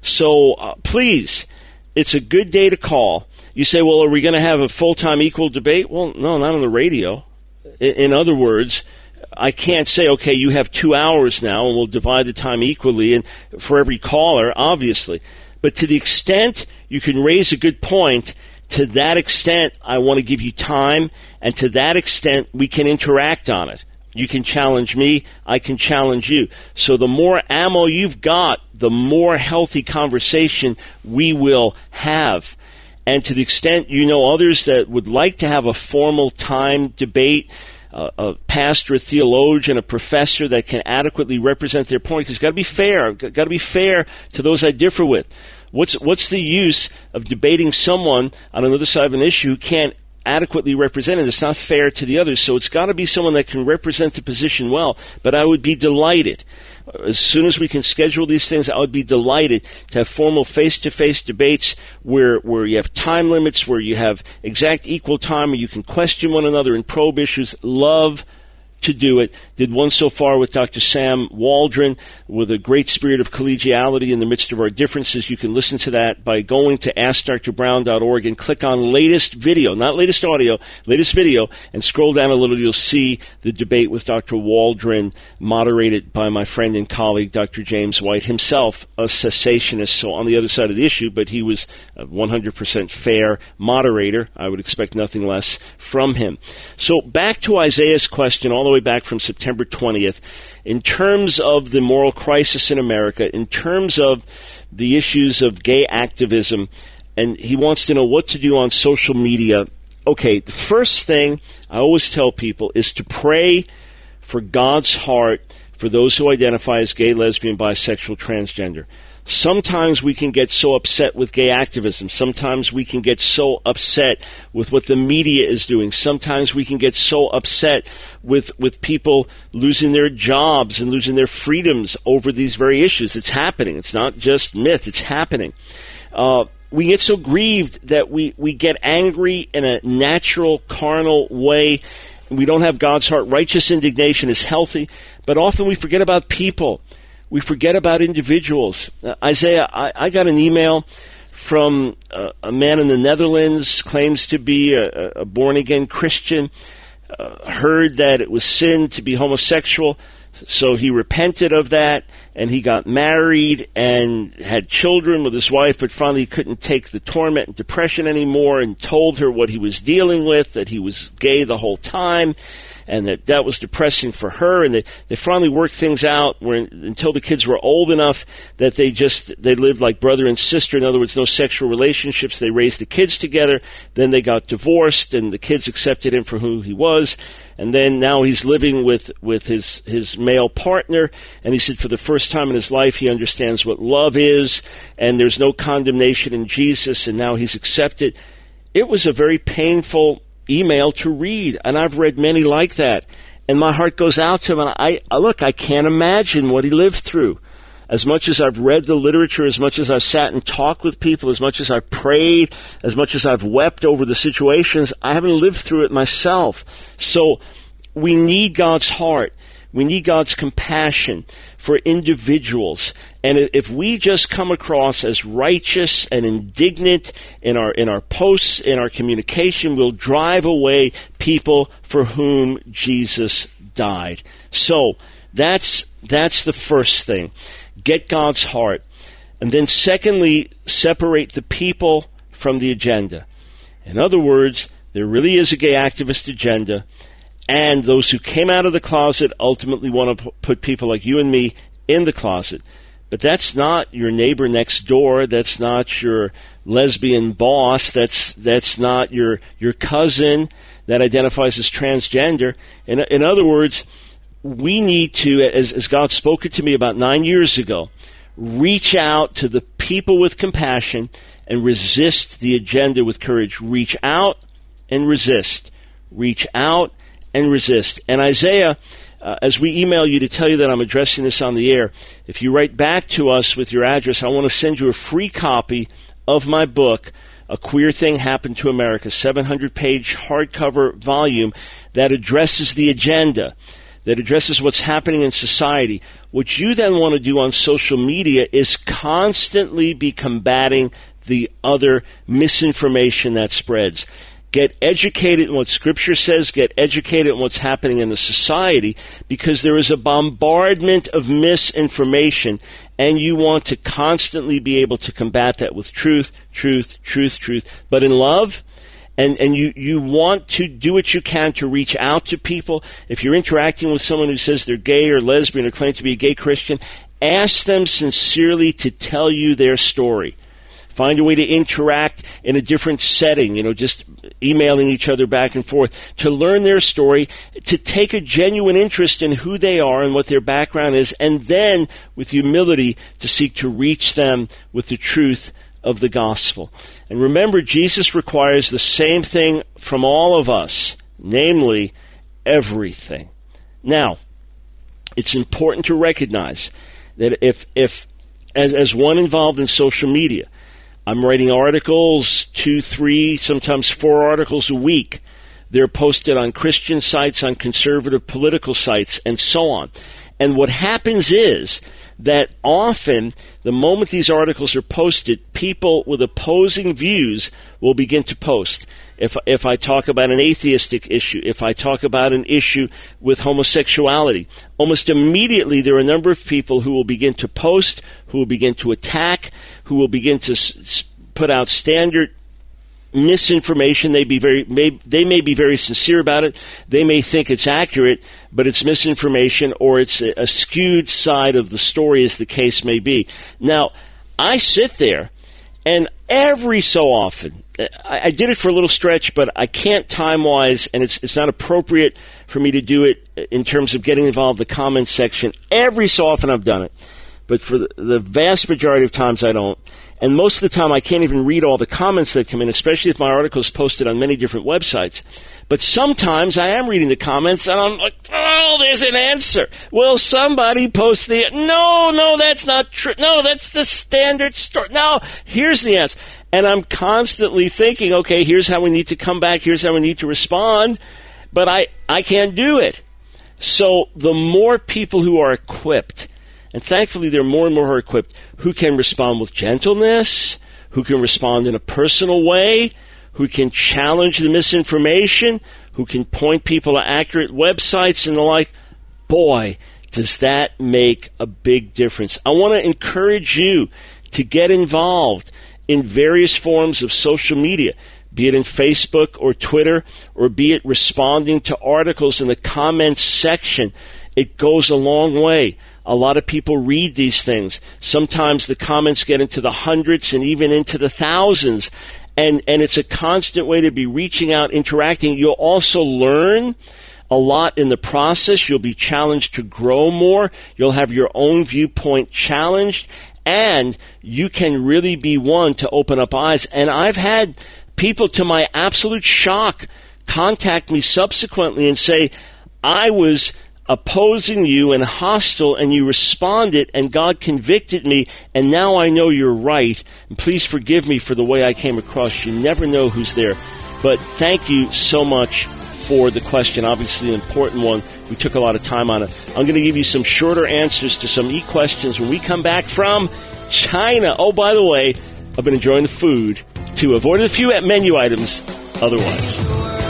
So please, it's a good day to call. You say, well, are we going to have a full-time equal debate? Well, no, not on the radio. In other words, I can't say, okay, you have 2 hours now, and we'll divide the time equally and for every caller, obviously. But to the extent you can raise a good point, to that extent I want to give you time, and to that extent we can interact on it. You can challenge me, I can challenge you. So the more ammo you've got, the more healthy conversation we will have. And to the extent you know others that would like to have a formal time debate, a pastor, a theologian, a professor that can adequately represent their point, because it's got to be fair. Got to be fair to those I differ with. What's the use of debating someone on another side of an issue who can't adequately represent it? It's not fair to the others. So it's got to be someone that can represent the position well. But I would be delighted, as soon as we can schedule these things, I would be delighted to have formal face-to-face debates where you have time limits, where you have exact equal time, where you can question one another and probe issues. Love to do it. Did one so far with Dr. Sam Waldron with a great spirit of collegiality in the midst of our differences. You can listen to that by going to AskDrBrown.org and click on latest video, not latest audio, latest video, and scroll down a little. You'll see the debate with Dr. Waldron, moderated by my friend and colleague, Dr. James White, himself a cessationist, so on the other side of the issue, but he was a 100% fair moderator. I would expect nothing less from him. So back to Isaiah's question, all the way back from September 20th, in terms of the moral crisis in America, in terms of the issues of gay activism, and he wants to know what to do on social media. Okay, the first thing I always tell people is to pray for God's heart for those who identify as gay, lesbian, bisexual, transgender. Sometimes we can get so upset with gay activism. Sometimes we can get so upset with what the media is doing. Sometimes we can get so upset with people losing their jobs and losing their freedoms over these very issues. It's happening. It's not just myth. It's happening. We get so grieved that we get angry in a natural, carnal way. We don't have God's heart. Righteous indignation is healthy, but often we forget about people. We forget about individuals. Isaiah, I got an email from a man in the Netherlands, claims to be a born-again Christian, heard that it was sin to be homosexual, So he repented of that, and he got married and had children with his wife, but finally he couldn't take the torment and depression anymore and told her what he was dealing with, that he was gay the whole time, and that was depressing for her. And they finally worked things out until the kids were old enough that they lived like brother and sister. In other words, no sexual relationships. They raised the kids together. Then they got divorced, and the kids accepted him for who he was. And then now he's living with his male partner, and he said for the first time in his life he understands what love is, and there's no condemnation in Jesus, and now he's accepted. It was a very painful email to read, and I've read many like that, and my heart goes out to him, and I can't imagine what he lived through. As much as I've read the literature, as much as I've sat and talked with people, as much as I've prayed, as much as I've wept over the situations, I haven't lived through it myself. So we need God's heart. We need God's compassion for individuals. And if we just come across as righteous and indignant in our posts, in our communication, we'll drive away people for whom Jesus died. So that's the first thing. Get God's heart. And then secondly, separate the people from the agenda. In other words, there really is a gay activist agenda, and those who came out of the closet ultimately want to put people like you and me in the closet. But that's not your neighbor next door. That's not your lesbian boss. That's not your cousin that identifies as transgender. In other words, we need to, as God spoke it to me about 9 years ago, reach out to the people with compassion and resist the agenda with courage. Reach out and resist. Reach out and resist. And Isaiah, as we email you to tell you that I'm addressing this on the air, if you write back to us with your address, I want to send you a free copy of my book, A Queer Thing Happened to America, 700-page hardcover volume that addresses the agenda, that addresses what's happening in society. What you then want to do on social media is constantly be combating the other misinformation that spreads. Get educated in what Scripture says. Get educated in what's happening in the society, because there is a bombardment of misinformation, and you want to constantly be able to combat that with truth, but in love. And you want to do what you can to reach out to people. If you're interacting with someone who says they're gay or lesbian or claim to be a gay Christian, ask them sincerely to tell you their story. Find a way to interact in a different setting, just emailing each other back and forth, to learn their story, to take a genuine interest in who they are and what their background is, and then, with humility, to seek to reach them with the truth of the gospel. And remember, Jesus requires the same thing from all of us, namely, everything. Now, it's important to recognize that if as one involved in social media, I'm writing articles, 2, 3, sometimes 4 articles a week. They're posted on Christian sites, on conservative political sites, and so on. And what happens is that often, the moment these articles are posted, people with opposing views will begin to post. If I talk about an atheistic issue, if I talk about an issue with homosexuality, almost immediately there are a number of people who will begin to post, who will begin to attack, who will begin to put out standard misinformation. They may be very sincere about it. They may think it's accurate, but it's misinformation, or it's a skewed side of the story, as the case may be. Now, I sit there, and every so often, I did it for a little stretch, but I can't time-wise, and it's not appropriate for me to do it in terms of getting involved in the comments section. Every so often I've done it, but for the vast majority of times I don't. And most of the time I can't even read all the comments that come in, especially if my article is posted on many different websites. But sometimes I am reading the comments, and I'm like, oh, there's an answer. Well, somebody post no, that's not true. No, that's the standard story. No, here's the answer. And I'm constantly thinking, okay, here's how we need to come back. Here's how we need to respond. But I can't do it. So the more people who are equipped, and thankfully there are more and more who are equipped, who can respond with gentleness, who can respond in a personal way, who can challenge the misinformation, who can point people to accurate websites and the like, boy, Does that make a big difference? I want to encourage you to get involved in various forms of social media, be it in Facebook or Twitter, or be it responding to articles in the comments section. It goes a long way. A lot of people read these things. Sometimes the comments get into the hundreds and even into the thousands. And it's a constant way to be reaching out, interacting. You'll also learn a lot in the process. You'll be challenged to grow more. You'll have your own viewpoint challenged. And you can really be one to open up eyes. And I've had people, to my absolute shock, contact me subsequently and say, I was opposing you and hostile, and you responded, and God convicted me, and now I know you're right, and please forgive me for the way I came across. You never know who's there. But thank you so much for the question, obviously an important one. We took a lot of time on it. I'm going to give you some shorter answers to some e-questions when we come back from China. Oh, by the way, I've been enjoying the food, too. Avoided a few menu items otherwise.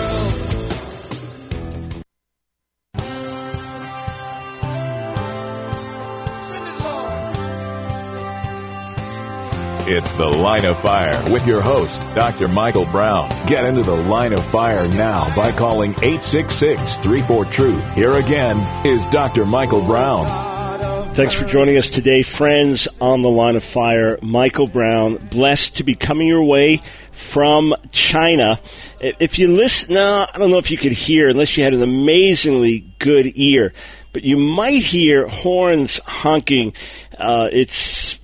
It's The Line of Fire with your host, Dr. Michael Brown. Get into the Line of Fire now by calling 866-34-TRUTH. Here again is Dr. Michael Brown. Thanks for joining us today, friends, on The Line of Fire. Michael Brown, blessed to be coming your way from China. If you listen, I don't know if you could hear, unless you had an amazingly good ear, but you might hear horns honking. It's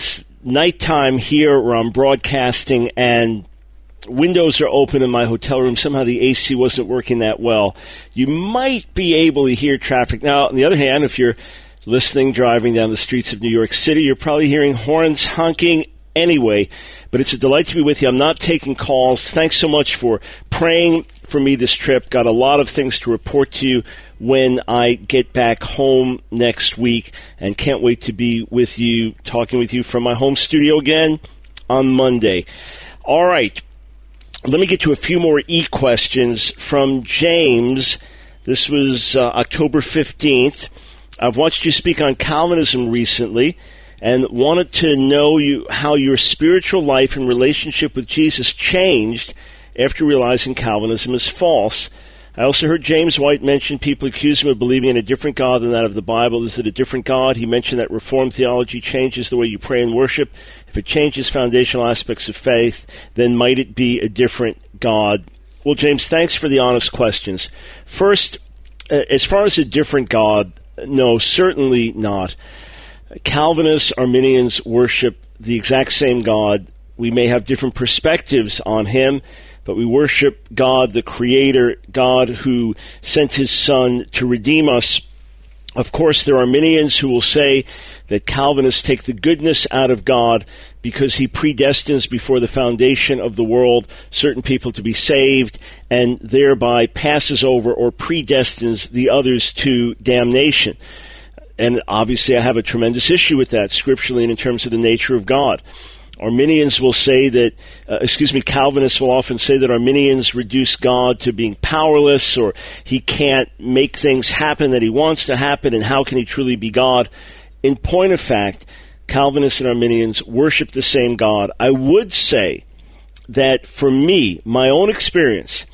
nighttime here where I'm broadcasting, and windows are open in my hotel room. Somehow the AC wasn't working that well. You might be able to hear traffic. Now, on the other hand, if you're listening, driving down the streets of New York City, you're probably hearing horns honking anyway. But it's a delight to be with you. I'm not taking calls. Thanks so much for praying for me this trip. Got a lot of things to report to you when I get back home next week, and can't wait to be with you, talking with you from my home studio again on Monday. All right, let me get to a few more e-questions from James. This was October 15th. I've watched you speak on Calvinism recently and wanted to know how your spiritual life and relationship with Jesus changed after realizing Calvinism is false. I also heard James White mention people accuse him of believing in a different God than that of the Bible. Is it a different God? He mentioned that Reformed theology changes the way you pray and worship. If it changes foundational aspects of faith, then might it be a different God? Well, James, thanks for the honest questions. First, as far as a different God, no, certainly not. Calvinists, Arminians worship the exact same God. We may have different perspectives on him, but we worship God, the Creator, God who sent his Son to redeem us. Of course, there are Arminians who will say that Calvinists take the goodness out of God because he predestines before the foundation of the world certain people to be saved, and thereby passes over or predestines the others to damnation. And obviously I have a tremendous issue with that scripturally and in terms of the nature of God. Arminians will say that, Calvinists will often say that Arminians reduce God to being powerless, or he can't make things happen that he wants to happen, and how can he truly be God? In point of fact, Calvinists and Arminians worship the same God. I would say that for me, my own experience,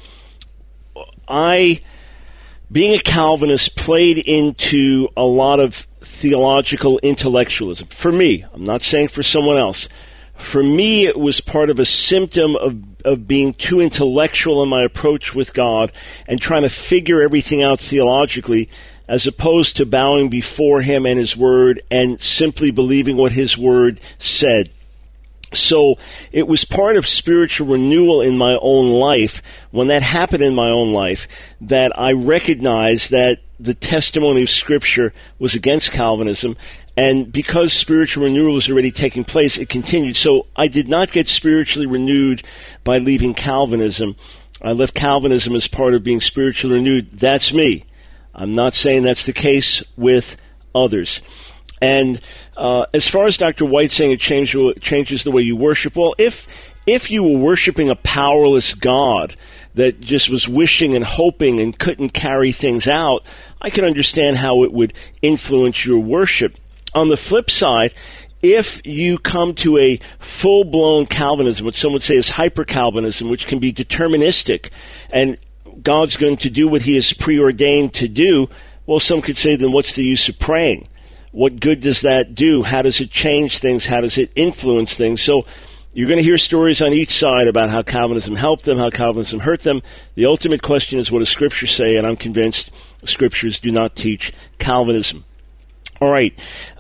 being a Calvinist played into a lot of theological intellectualism. For me, I'm not saying for someone else. For me, it was part of a symptom of being too intellectual in my approach with God and trying to figure everything out theologically, as opposed to bowing before him and his word and simply believing what his word said. So it was part of spiritual renewal in my own life, when that happened in my own life, that I recognized that the testimony of Scripture was against Calvinism. And because spiritual renewal was already taking place, it continued. So I did not get spiritually renewed by leaving Calvinism. I left Calvinism as part of being spiritually renewed. That's me. I'm not saying that's the case with others. And as far as Dr. White saying it changes the way you worship, well, if you were worshiping a powerless God, that just was wishing and hoping and couldn't carry things out, I can understand how it would influence your worship. On the flip side, if you come to a full-blown Calvinism, what some would say is hyper-Calvinism, which can be deterministic, and God's going to do what he has preordained to do, well, some could say, then what's the use of praying? What good does that do? How does it change things? How does it influence things? So you're going to hear stories on each side about how Calvinism helped them, how Calvinism hurt them. The ultimate question is, what does Scripture say? And I'm convinced Scriptures do not teach Calvinism. All right.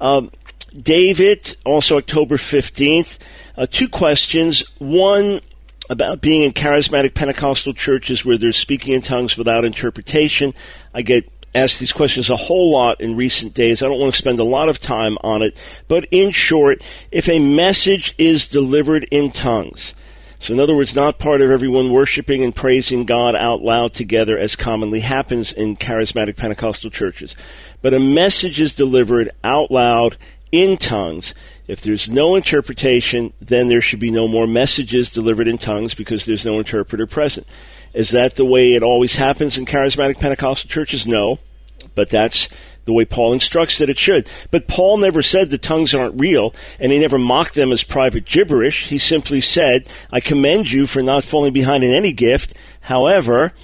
David, also October 15th, 2 questions. One, about being in charismatic Pentecostal churches where they're speaking in tongues without interpretation. I get asked these questions a whole lot in recent days. I don't want to spend a lot of time on it. But in short, if a message is delivered in tongues, so in other words, not part of everyone worshiping and praising God out loud together as commonly happens in charismatic Pentecostal churches, but a message is delivered out loud in tongues, if there's no interpretation, then there should be no more messages delivered in tongues because there's no interpreter present. Is that the way it always happens in charismatic Pentecostal churches? No, but that's the way Paul instructs that it should. But Paul never said the tongues aren't real, and he never mocked them as private gibberish. He simply said, I commend you for not falling behind in any gift. However,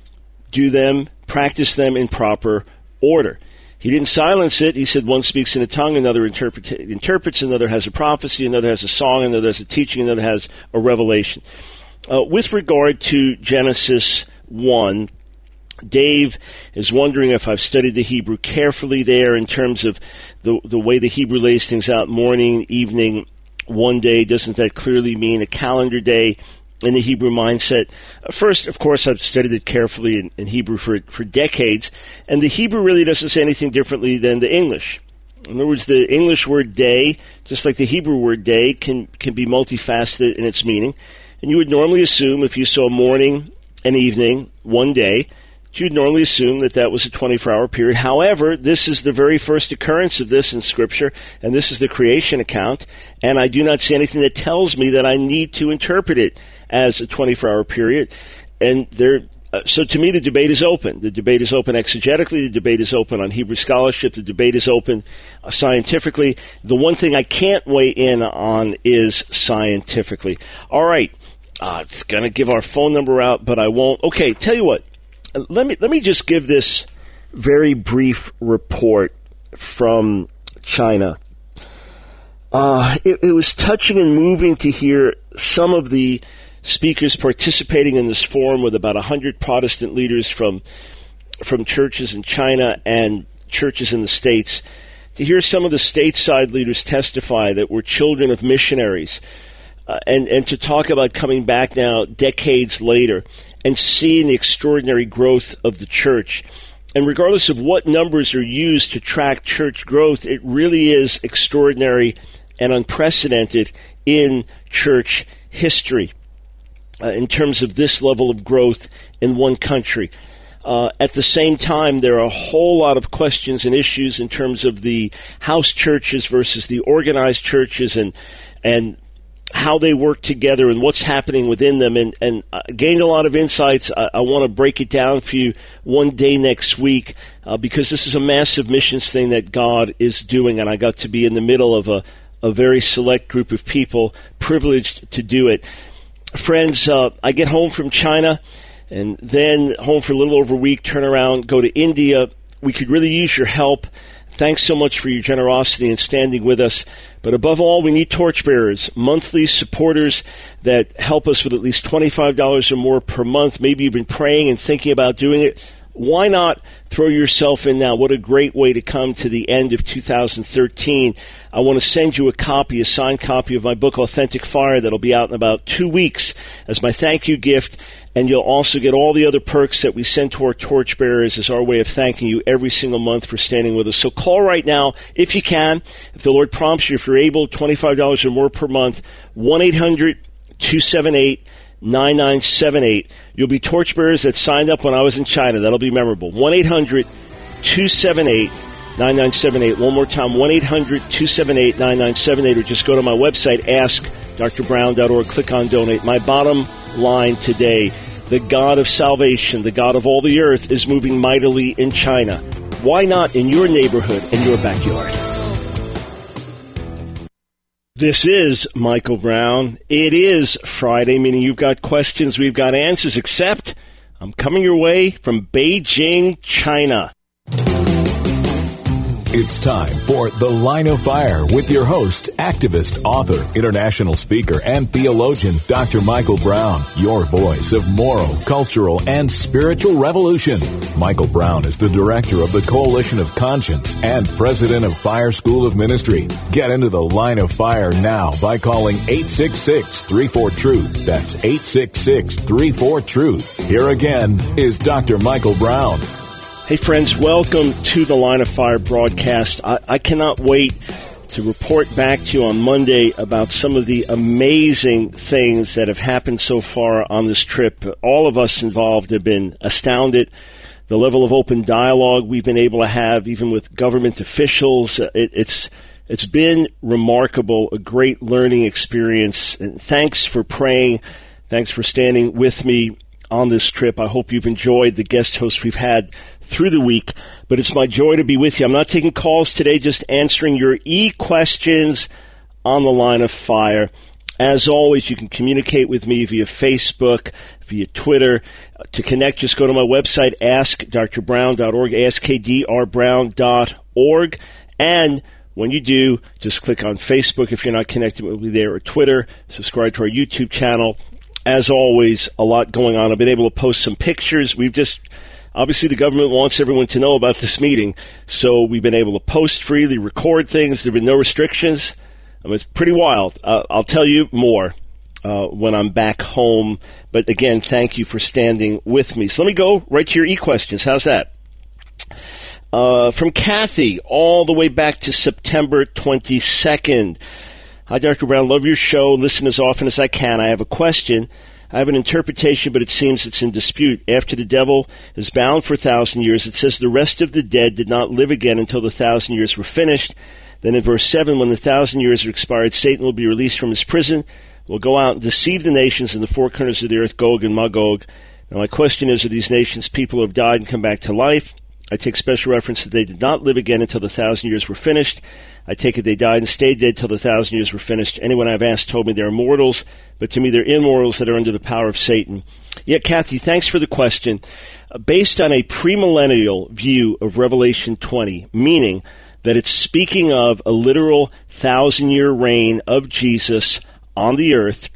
practice them in proper order. He didn't silence it. He said one speaks in a tongue, another interprets, another has a prophecy, another has a song, another has a teaching, another has a revelation. With regard to Genesis 1, Dave is wondering if I've studied the Hebrew carefully there in terms of the way the Hebrew lays things out, morning, evening, one day. Doesn't that clearly mean a calendar day in the Hebrew mindset? First, of course, I've studied it carefully in Hebrew for decades, and the Hebrew really doesn't say anything differently than the English. In other words, the English word day, just like the Hebrew word day, can be multifaceted in its meaning. And you would normally assume, if you saw morning and evening, one day, you'd normally assume that was a 24-hour period. However, this is the very first occurrence of this in Scripture, and this is the creation account, and I do not see anything that tells me that I need to interpret it as a 24-hour period. And so to me, the debate is open. The debate is open exegetically. The debate is open on Hebrew scholarship. The debate is open scientifically. The one thing I can't weigh in on is scientifically. All right. It's going to give our phone number out, but I won't. Okay, tell you what. Let me just give this very brief report from China. It was touching and moving to hear some of the speakers participating in this forum with about 100 Protestant leaders from churches in China and churches in the States, to hear some of the stateside leaders testify that were children of missionaries, and to talk about coming back now decades later and seeing the extraordinary growth of the church. And regardless of what numbers are used to track church growth, it really is extraordinary and unprecedented in church history in terms of this level of growth in one country. At the same time, there are a whole lot of questions and issues in terms of the house churches versus the organized churches and how they work together and what's happening within them, and gained a lot of insights. I want to break it down for you one day next week because this is a massive missions thing that God is doing, and I got to be in the middle of a very select group of people privileged to do it. Friends, I get home from China and then home for a little over a week, turn around, go to India. We could really use your help. Thanks so much for your generosity and standing with us. But above all, we need torchbearers, monthly supporters that help us with at least $25 or more per month. Maybe you've been praying and thinking about doing it. Why not throw yourself in now? What a great way to come to the end of 2013. I want to send you a signed copy of my book, Authentic Fire, that'll be out in about 2 weeks as my thank you gift. And you'll also get all the other perks that we send to our torchbearers as our way of thanking you every single month for standing with us. So call right now if you can. If the Lord prompts you, if you're able, $25 or more per month, 1-800-278-9978. You'll be torchbearers that signed up when I was in China. That'll be memorable. 1-800-278-9978. One more time, 1-800-278-9978. Or just go to my website, askdrbrown.org, click on donate. My bottom line today, the God of salvation, the God of all the earth, is moving mightily in China. Why not in your neighborhood, in your backyard? This is Michael Brown. It is Friday, meaning you've got questions, we've got answers, except I'm coming your way from Beijing, China. It's time for The Line of Fire with your host, activist, author, international speaker, and theologian, Dr. Michael Brown, your voice of moral, cultural, and spiritual revolution. Michael Brown is the director of the Coalition of Conscience and president of Fire School of Ministry. Get into The Line of Fire now by calling 866-34-TRUTH. That's 866-34-TRUTH. Here again is Dr. Michael Brown. Hey friends, welcome to the Line of Fire broadcast. I cannot wait to report back to you on Monday about some of the amazing things that have happened so far on this trip. All of us involved have been astounded. The level of open dialogue we've been able to have, even with government officials, it's been remarkable, a great learning experience. And thanks for praying. Thanks for standing with me on this trip. I hope you've enjoyed the guest hosts we've had through the week, but it's my joy to be with you. I'm not taking calls today, just answering your questions on the Line of Fire. As always, you can communicate with me via Facebook, via Twitter. To connect, just go to my website, askdrbrown.org, askdrbrown.org, and when you do, just click on Facebook if you're not connected with me there, or Twitter. Subscribe to our YouTube channel. As always, a lot going on. I've been able to post some pictures. Obviously, the government wants everyone to know about this meeting, so we've been able to post freely, record things. There have been no restrictions. It's pretty wild. I'll tell you more when I'm back home. But again, thank you for standing with me. So let me go right to your questions. How's that? From Kathy, all the way back to September 22nd. Hi, Dr. Brown. Love your show. Listen as often as I can. I have a question. I have an interpretation, but it seems it's in dispute. After the devil is bound for 1,000 years, it says the rest of the dead did not live again until the 1,000 years were finished. Then in verse 7, when the 1,000 years are expired, Satan will be released from his prison, will go out and deceive the nations in the four corners of the earth, Gog and Magog. Now my question is, are these nations people who have died and come back to life? I take special reference that they did not live again until the 1,000 years were finished. I take it they died and stayed dead till the 1,000 years were finished. Anyone I've asked told me they're mortals, but to me they're immortals that are under the power of Satan. Yeah, Kathy, thanks for the question. Based on a premillennial view of Revelation 20, meaning that it's speaking of a literal 1,000-year reign of Jesus on the earth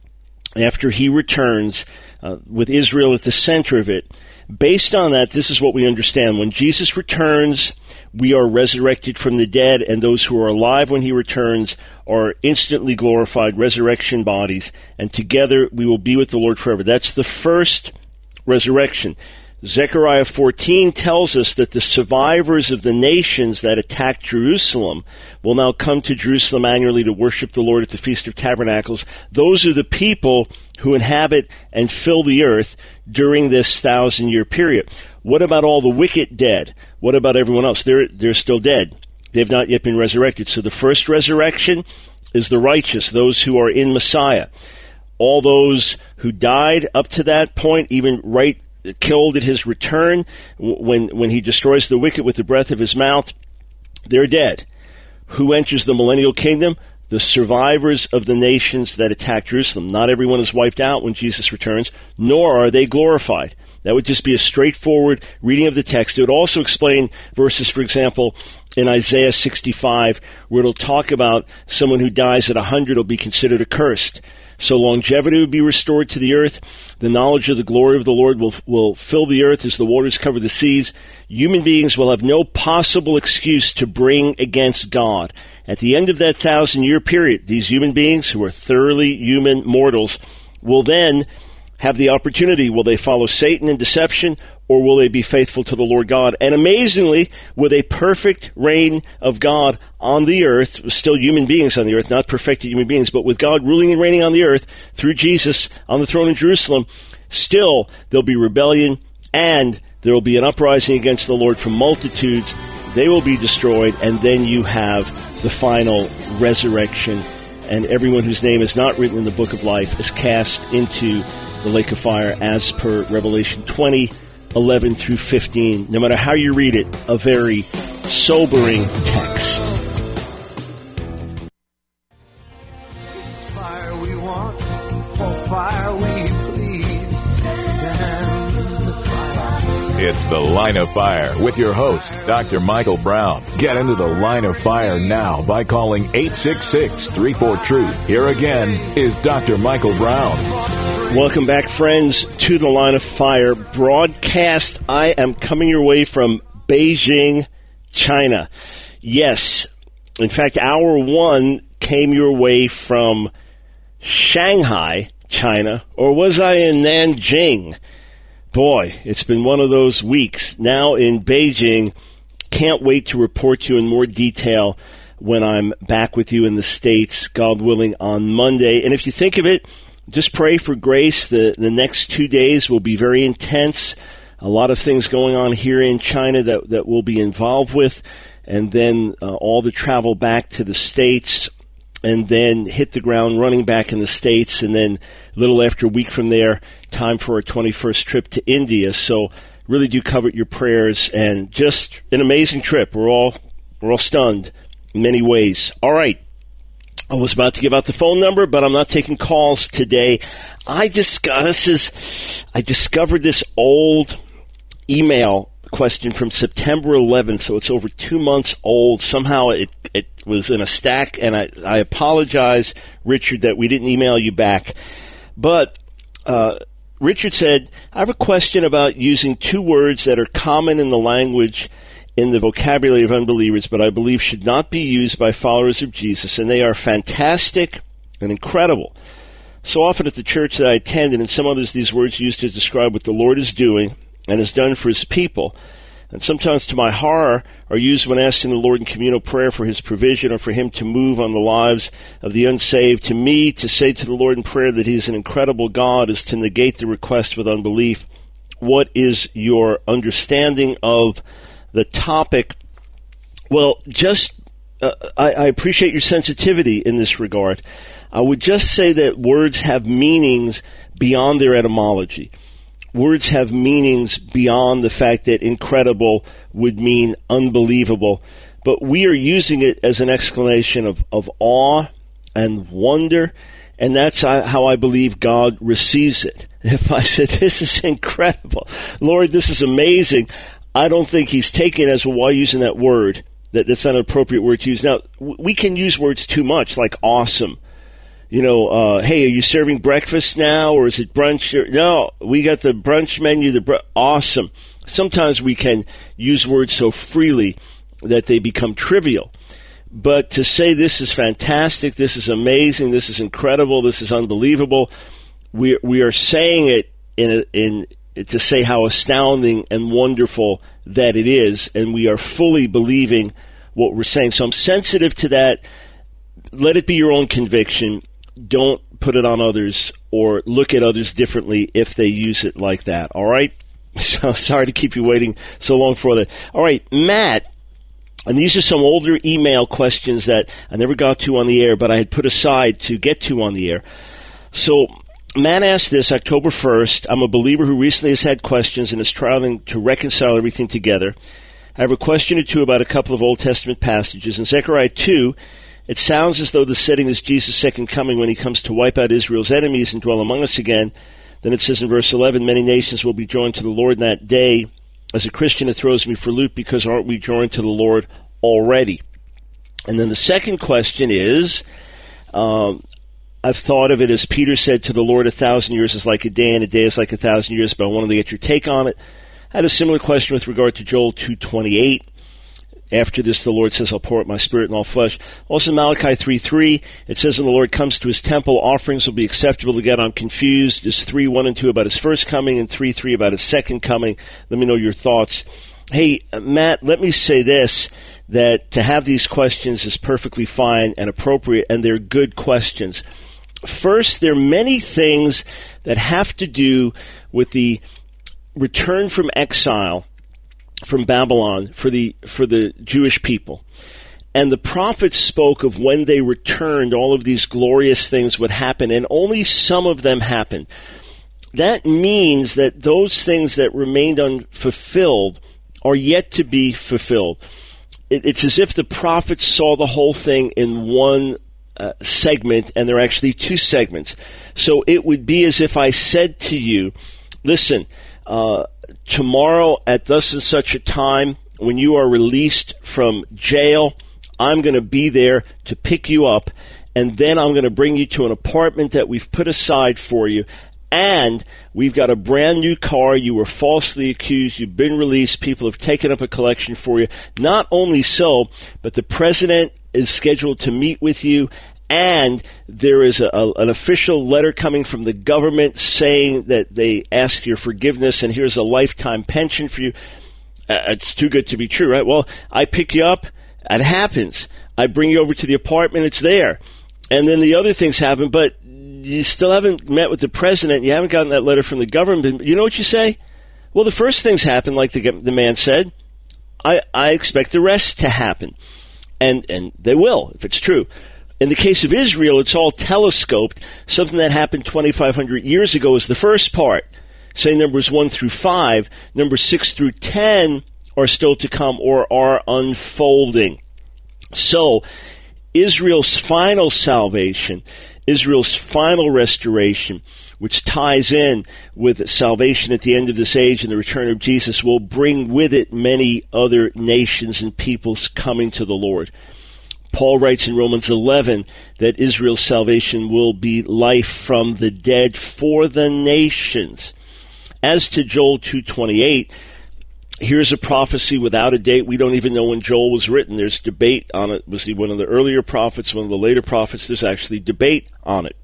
after he returns, with Israel at the center of it. Based on that, this is what we understand. When Jesus returns, we are resurrected from the dead, and those who are alive when he returns are instantly glorified resurrection bodies, and together we will be with the Lord forever. That's the first resurrection. Zechariah 14 tells us that the survivors of the nations that attacked Jerusalem will now come to Jerusalem annually to worship the Lord at the Feast of Tabernacles. Those are the people who inhabit and fill the earth during this 1,000-year period. What about all the wicked dead? What about everyone else? They're still dead. They've not yet been resurrected. So the first resurrection is the righteous, those who are in Messiah. All those who died up to that point, even killed at his return, when he destroys the wicked with the breath of his mouth, they're dead. Who enters the millennial kingdom? The survivors of the nations that attacked Jerusalem. Not everyone is wiped out when Jesus returns, nor are they glorified. That would just be a straightforward reading of the text. It would also explain verses, for example, in Isaiah 65, where it'll talk about someone who dies at 100 will be considered accursed. So longevity will be restored to the earth. The knowledge of the glory of the Lord will fill the earth as the waters cover the seas. Human beings will have no possible excuse to bring against God. At the end of that 1,000-year period, these human beings, who are thoroughly human mortals, will then have the opportunity. Will they follow Satan in deception, or will they be faithful to the Lord God? And amazingly, with a perfect reign of God on the earth, still human beings on the earth, not perfected human beings, but with God ruling and reigning on the earth through Jesus on the throne in Jerusalem, still there'll be rebellion, and there will be an uprising against the Lord from multitudes. They will be destroyed, and then you have the final resurrection, and everyone whose name is not written in the book of life is cast into the lake of fire as per Revelation 20, 11 through 15. No matter how you read it, a very sobering text. Fire we want, for fire we plead. Send the fire. It's The Line of Fire with your host, Dr. Michael Brown. Get into the Line of Fire now by calling 866-34-TRUTH. Here again is Dr. Michael Brown. Welcome back, friends, to The Line of Fire broadcast. I am coming your way from Beijing, China. Yes, in fact, hour one came your way from Shanghai, China, or was I in Nanjing? Boy, it's been one of those weeks. Now in Beijing, can't wait to report to you in more detail when I'm back with you in the States, God willing, on Monday. And if you think of it, just pray for grace. The next 2 days will be very intense. A lot of things going on here in China that we'll be involved with. And then all the travel back to the States, and then hit the ground running back in the States, and then a little after a week from there, time for our 21st trip to India. So really do covet your prayers, and just an amazing trip. We're all stunned in many ways. All right. I was about to give out the phone number, but I'm not taking calls today. I discovered this old email question from September 11th, so it's over 2 months old. Somehow it was in a stack, and I apologize, Richard, that we didn't email you back. But Richard said, I have a question about using two words that are common in the language, in the vocabulary of unbelievers, but I believe should not be used by followers of Jesus, and they are fantastic and incredible. So often at the church that I attend, and in some others, these words used to describe what the Lord is doing and has done for his people, and sometimes to my horror are used when asking the Lord in communal prayer for his provision or for him to move on the lives of the unsaved. To me, to say to the Lord in prayer that he is an incredible God is to negate the request with unbelief. What is your understanding of the topic? Well, I appreciate your sensitivity in this regard. I would just say that words have meanings beyond their etymology. Words have meanings beyond the fact that incredible would mean unbelievable. But we are using it as an exclamation of awe and wonder, and that's how I believe God receives it. If I said, this is incredible, Lord, this is amazing, I don't think he's taking it as, well, why using that word? That's not an appropriate word to use. Now, we can use words too much, like awesome. Hey, are you serving breakfast now, or is it brunch? No, we got the brunch menu, awesome. Sometimes we can use words so freely that they become trivial. But to say this is fantastic, this is amazing, this is incredible, this is unbelievable, we are saying it to say how astounding and wonderful that it is, and we are fully believing what we're saying. So I'm sensitive to that. Let it be your own conviction. Don't put it on others or look at others differently if they use it like that, all right? So sorry to keep you waiting so long for that. All right, Matt, and these are some older email questions that I never got to on the air, but I had put aside to get to on the air. So Matt asked this October 1st. I'm a believer who recently has had questions and is trying to reconcile everything together. I have a question or two about a couple of Old Testament passages. In Zechariah 2, it sounds as though the setting is Jesus' second coming when he comes to wipe out Israel's enemies and dwell among us again. Then it says in verse 11, many nations will be joined to the Lord in that day. As a Christian, it throws me for a loop because aren't we joined to the Lord already? And then the second question is, I've thought of it as Peter said to the Lord, 1,000 years is like a day and a day is like 1,000 years, but I wanted to get your take on it. I had a similar question with regard to Joel 2:28. After this, the Lord says, I'll pour out my spirit in all flesh. Also, Malachi 3:3, it says, when the Lord comes to his temple, offerings will be acceptable to God. I'm confused. Is 3:1 and 2 about his first coming and 3:3 about his second coming? Let me know your thoughts. Hey, Matt, let me say this, that to have these questions is perfectly fine and appropriate, and they're good questions. First, there are many things that have to do with the return from exile from Babylon for the Jewish people. And the prophets spoke of when they returned, all of these glorious things would happen, and only some of them happened. that means that those things that remained unfulfilled are yet to be fulfilled. It's as if the prophets saw the whole thing in one segment, and there are actually two segments. So it would be as if I said to you, listen, tomorrow at thus and such a time, when you are released from jail, I'm going to be there to pick you up, and then I'm going to bring you to an apartment that we've put aside for you, and we've got a brand new car. You were falsely accused. You've been released. People have taken up a collection for you. Not only so, but the president is scheduled to meet with you, and there is an official letter coming from the government saying that they ask your forgiveness, and here's a lifetime pension for you. It's too good to be true, right? Well, I pick you up. It happens. I bring you over to the apartment. It's there. And then the other things happen, but you still haven't met with the president. You haven't gotten that letter from the government. You know what you say? Well, the first things happen, like the man said. I expect the rest to happen. And they will, if it's true. In the case of Israel, it's all telescoped. Something that happened 2,500 years ago is the first part. Say numbers 1 through 5. Numbers 6 through 10 are still to come or are unfolding. So, Israel's final salvation, Israel's final restoration, which ties in with salvation at the end of this age and the return of Jesus, will bring with it many other nations and peoples coming to the Lord. Paul writes in Romans 11 that Israel's salvation will be life from the dead for the nations. As to Joel 2:28, here's a prophecy without a date. We don't even know when Joel was written. There's debate on it. Was he one of the earlier prophets, one of the later prophets? There's actually debate on it,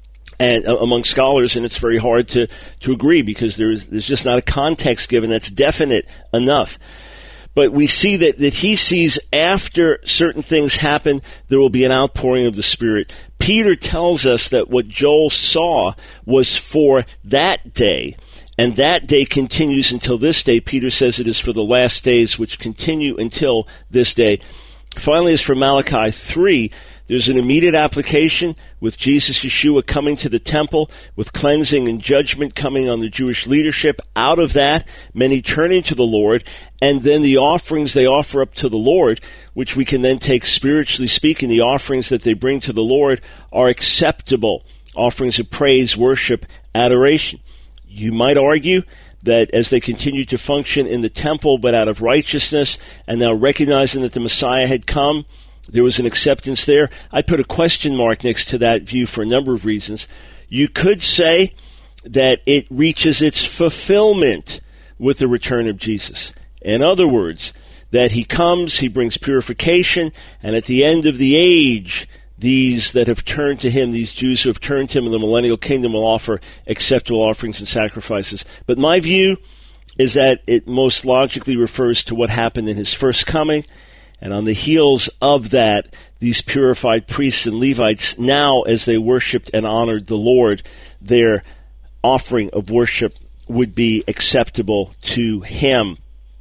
and among scholars, and it's very hard to agree because there's just not a context given that's definite enough. But we see that he sees after certain things happen, there will be an outpouring of the Spirit. Peter tells us that what Joel saw was for that day. And that day continues until this day. Peter says it is for the last days, which continue until this day. Finally, as for Malachi 3, there's an immediate application with Jesus Yeshua coming to the temple, with cleansing and judgment coming on the Jewish leadership. Out of that, many turning to the Lord, and then the offerings they offer up to the Lord, which we can then take spiritually speaking. The offerings that they bring to the Lord are acceptable offerings of praise, worship, adoration. You might argue that as they continue to function in the temple, but out of righteousness, and now recognizing that the Messiah had come, there was an acceptance there. I put a question mark next to that view for a number of reasons. You could say that it reaches its fulfillment with the return of Jesus. In other words, that he comes, he brings purification, and at the end of the age, these that have turned to him, these Jews who have turned to him in the millennial kingdom, will offer acceptable offerings and sacrifices. But my view is that it most logically refers to what happened in his first coming. And on the heels of that, these purified priests and Levites, now as they worshipped and honored the Lord, their offering of worship would be acceptable to him.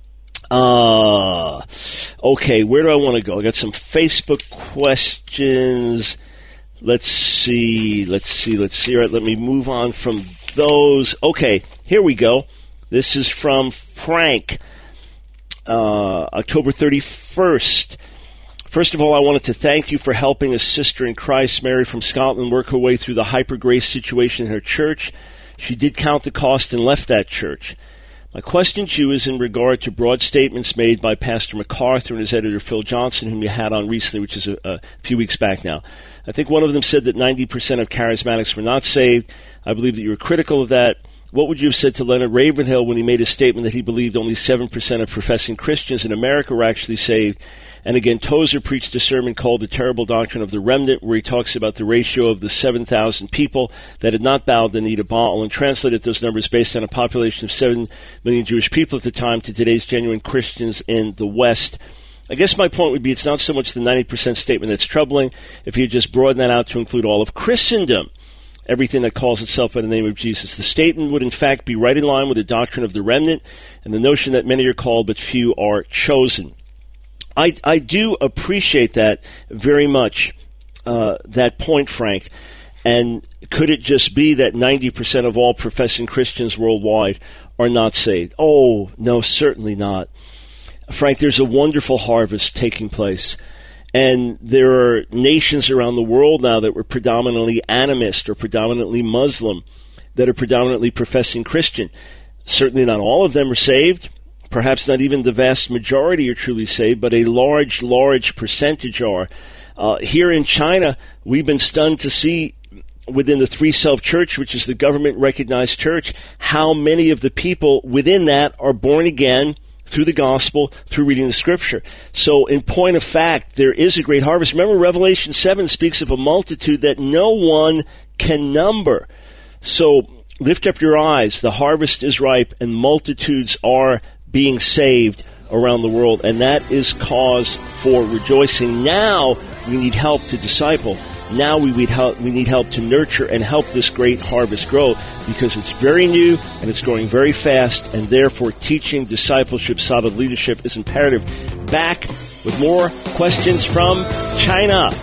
Okay, where do I want to go? I got some Facebook questions. Let's see. All right, let me move on from those. Okay, here we go. This is from Frank, October 31st. First of all, I wanted to thank you for helping a sister in Christ, Mary from Scotland, work her way through the hyper-grace situation in her church. She did count the cost and left that church. My question to you is in regard to broad statements made by Pastor MacArthur and his editor Phil Johnson, whom you had on recently, which is a few weeks back now. I think one of them said that 90% of charismatics were not saved. I believe that you were critical of that. What would you have said to Leonard Ravenhill when he made a statement that he believed only 7% of professing Christians in America were actually saved? And again, Tozer preached a sermon called The Terrible Doctrine of the Remnant, where he talks about the ratio of the 7,000 people that had not bowed the knee to Baal, and translated those numbers based on a population of 7 million Jewish people at the time to today's genuine Christians in the West. I guess my point would be it's not so much the 90% statement that's troubling, if you just broaden that out to include all of Christendom, everything that calls itself by the name of Jesus. The statement would in fact be right in line with the doctrine of the remnant and the notion that many are called but few are chosen. I do appreciate that very much, that point, Frank. And could it just be that 90% of all professing Christians worldwide are not saved? Oh, no, certainly not. Frank, there's a wonderful harvest taking place. And there are nations around the world now that were predominantly animist or predominantly Muslim that are predominantly professing Christian. Certainly not all of them are saved. Perhaps not even the vast majority are truly saved, but a large, large percentage are. Here in China, we've been stunned to see within the Three Self Church, which is the government-recognized church, how many of the people within that are born again through the gospel, through reading the scripture. So in point of fact, there is a great harvest. Remember, Revelation 7 speaks of a multitude that no one can number. So lift up your eyes. The harvest is ripe, and multitudes are being saved around the world, and that is cause for rejoicing. Now we need help to disciple. Now we need help to nurture and help this great harvest grow, because it's very new and it's growing very fast, and therefore teaching, discipleship, solid leadership is imperative. Back with more questions from China.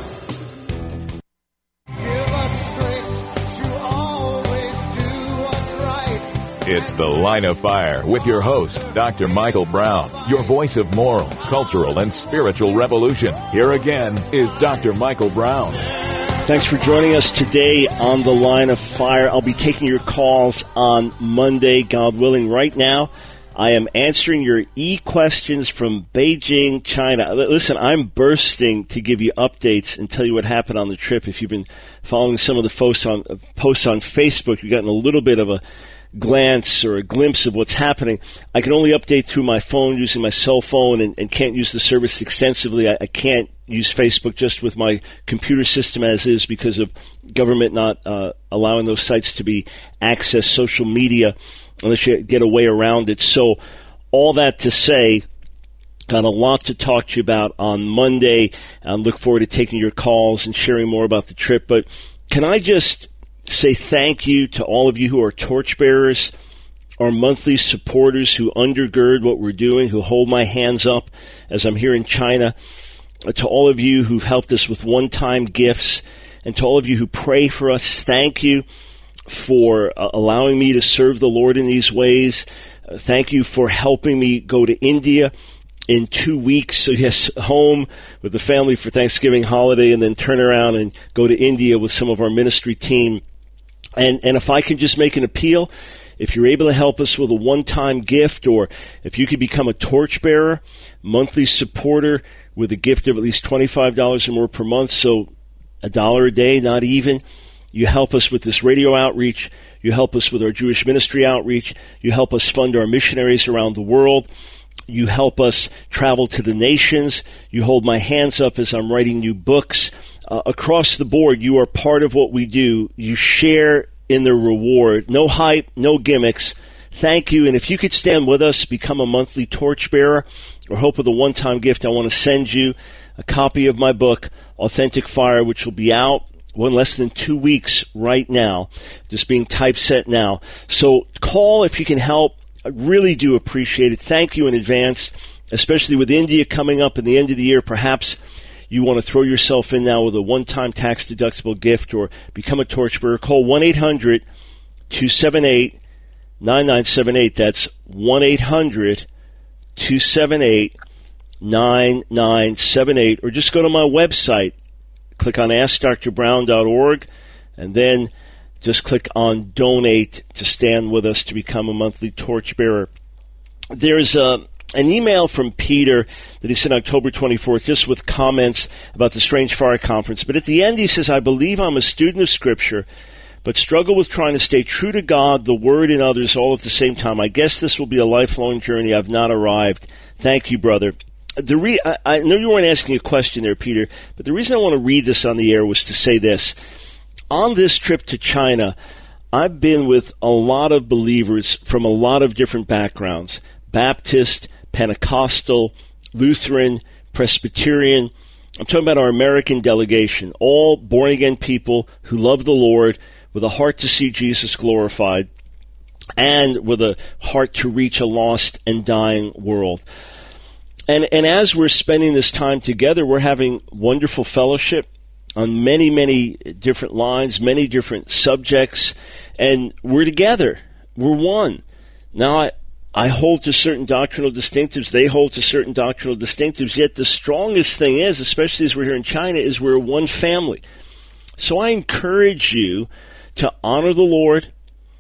It's The Line of Fire with your host, Dr. Michael Brown, your voice of moral, cultural, and spiritual revolution. Here again is Dr. Michael Brown. Thanks for joining us today on The Line of Fire. I'll be taking your calls on Monday, God willing. Right now, I am answering your e-questions from Beijing, China. Listen, I'm bursting to give you updates and tell you what happened on the trip. If you've been following some of the posts on Facebook, you've gotten a little bit of a glance or a glimpse of what's happening. I can only update through my phone using my cell phone and can't use the service extensively. I can't use Facebook just with my computer system as is because of government not allowing those sites to be accessed, social media, unless you get a way around it. So all that to say, got a lot to talk to you about on Monday. I look forward to taking your calls and sharing more about the trip. But can I just say thank you to all of you who are torchbearers, our monthly supporters who undergird what we're doing, who hold my hands up as I'm here in China, to all of you who've helped us with one-time gifts, and to all of you who pray for us. Thank you for allowing me to serve the Lord in these ways. Thank you for helping me go to India in 2 weeks. So yes, home with the family for Thanksgiving holiday, and then turn around and go to India with some of our ministry team. And if I can just make an appeal, if you're able to help us with a one-time gift, or if you could become a torchbearer, monthly supporter with a gift of at least $25 or more per month, so $1 a day, not even, you help us with this radio outreach, you help us with our Jewish ministry outreach, you help us fund our missionaries around the world, you help us travel to the nations, you hold my hands up as I'm writing new books. Across the board, you are part of what we do. You share in the reward. No hype, no gimmicks. Thank you. And if you could stand with us, become a monthly torchbearer, or help with a one-time gift, I want to send you a copy of my book, Authentic Fire, which will be out in less than 2 weeks right now, just being typeset now. So call if you can help. I really do appreciate it. Thank you in advance, especially with India coming up in the end of the year. Perhaps you want to throw yourself in now with a one-time tax-deductible gift or become a torchbearer. Call 1-800-278-9978. That's 1-800-278-9978. Or just go to my website, click on AskDrBrown.org, and then just click on Donate to stand with us to become a monthly torchbearer. There's an email from Peter that he sent October 24th, just with comments about the Strange Fire Conference. But at the end, he says, I believe I'm a student of Scripture, but struggle with trying to stay true to God, the Word, and others all at the same time. I guess this will be a lifelong journey. I've not arrived. Thank you, brother. I know you weren't asking a question there, Peter, but the reason I want to read this on the air was to say this. On this trip to China, I've been with a lot of believers from a lot of different backgrounds: Baptist, Pentecostal, Lutheran, Presbyterian. I'm talking about our American delegation, all born-again people who love the Lord with a heart to see Jesus glorified and with a heart to reach a lost and dying world. And as we're spending this time together, we're having wonderful fellowship. on many, many different lines, many different subjects, and we're together. We're one. Now, I hold to certain doctrinal distinctives. They hold to certain doctrinal distinctives. Yet the strongest thing is, especially as we're here in China, is we're one family. So I encourage you to honor the Lord,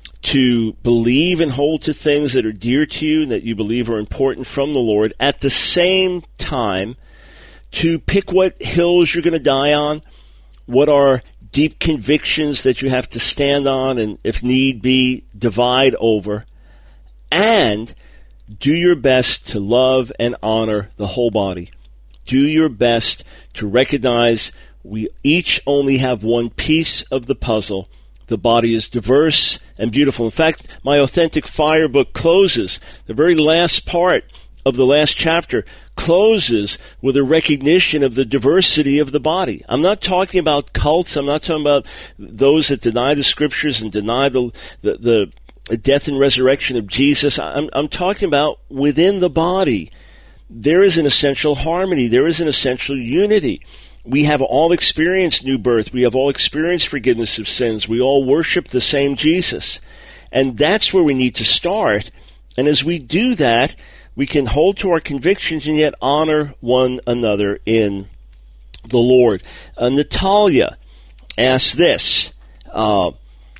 to believe and hold to things that are dear to you and that you believe are important from the Lord. At the same time, to pick what hills you're going to die on, what are deep convictions that you have to stand on and, if need be, divide over, and do your best to love and honor the whole body. Do your best to recognize we each only have one piece of the puzzle. The body is diverse and beautiful. In fact, my Authentic Fire book closes, the very last part of the last chapter closes with a recognition of the diversity of the body. I'm not talking about cults. I'm not talking about those that deny the scriptures and deny the death and resurrection of Jesus. I'm talking about within the body. There is an essential harmony. There is an essential unity. We have all experienced new birth. We have all experienced forgiveness of sins. We all worship the same Jesus. And that's where we need to start. And as we do that, we can hold to our convictions and yet honor one another in the Lord. Natalia asked this. I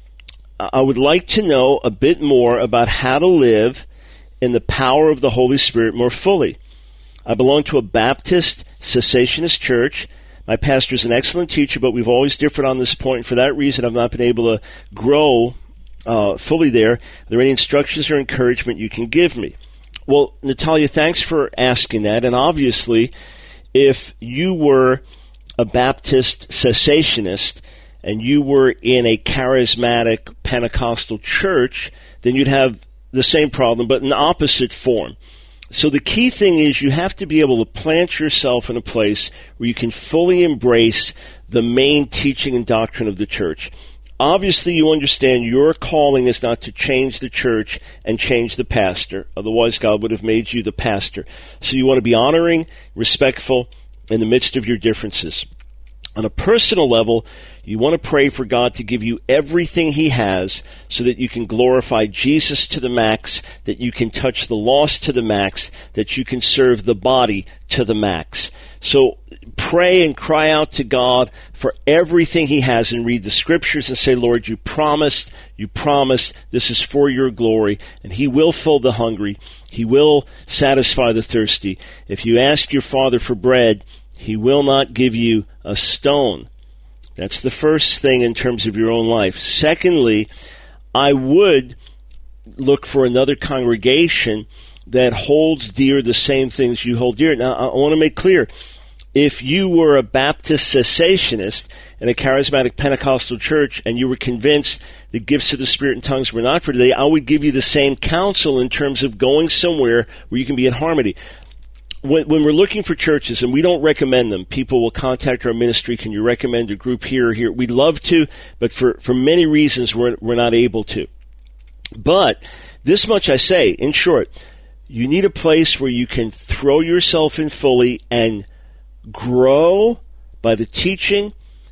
would like to know a bit more about how to live in the power of the Holy Spirit more fully. I belong to a Baptist cessationist church. My pastor is an excellent teacher, but we've always differed on this point. For that reason, I've not been able to grow fully there. Are there any instructions or encouragement you can give me? Well, Natalia, thanks for asking that. And obviously, if you were a Baptist cessationist and you were in a charismatic Pentecostal church, then you'd have the same problem, but in opposite form. So the key thing is you have to be able to plant yourself in a place where you can fully embrace the main teaching and doctrine of the church. Obviously, you understand your calling is not to change the church and change the pastor. Otherwise, God would have made you the pastor. So you want to be honoring, respectful in the midst of your differences. On a personal level, you want to pray for God to give you everything He has so that you can glorify Jesus to the max, that you can touch the lost to the max, that you can serve the body to the max. So pray and cry out to God for everything He has and read the scriptures and say, Lord, you promised, this is for your glory, and He will fill the hungry. He will satisfy the thirsty. If you ask your Father for bread, He will not give you a stone. That's the first thing in terms of your own life. Secondly, I would look for another congregation that holds dear the same things you hold dear. Now, I want to make clear, if you were a Baptist cessationist in a charismatic Pentecostal church and you were convinced the gifts of the Spirit and tongues were not for today, I would give you the same counsel in terms of going somewhere where you can be in harmony. When we're looking for churches, and we don't recommend them, people will contact our ministry, can you recommend a group here or here? We'd love to, but for many reasons we're not able to. But this much I say, in short, you need a place where you can throw yourself in fully and grow by the teaching,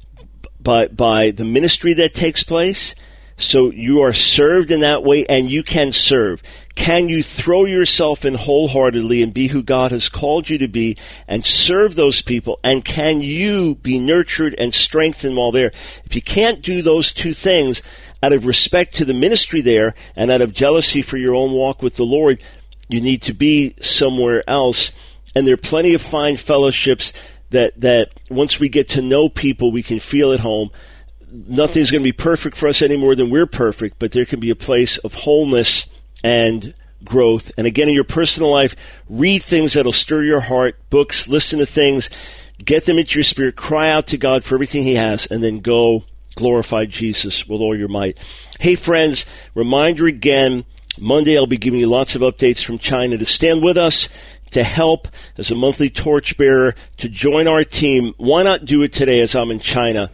by the ministry that takes place. So you are served in that way, and you can serve. Can you throw yourself in wholeheartedly and be who God has called you to be and serve those people? And can you be nurtured and strengthened while there? If you can't do those two things, out of respect to the ministry there and out of jealousy for your own walk with the Lord, you need to be somewhere else. And there are plenty of fine fellowships that once we get to know people, we can feel at home. Nothing's going to be perfect for us any more than we're perfect, but there can be a place of wholeness and growth. And again, in your personal life, read things that'll stir your heart, books, listen to things, get them into your spirit, cry out to God for everything He has, and then go glorify Jesus with all your might. Hey, friends, reminder again, Monday I'll be giving you lots of updates from China. To stand with us, to help as a monthly torchbearer, to join our team, why not do it today as I'm in China?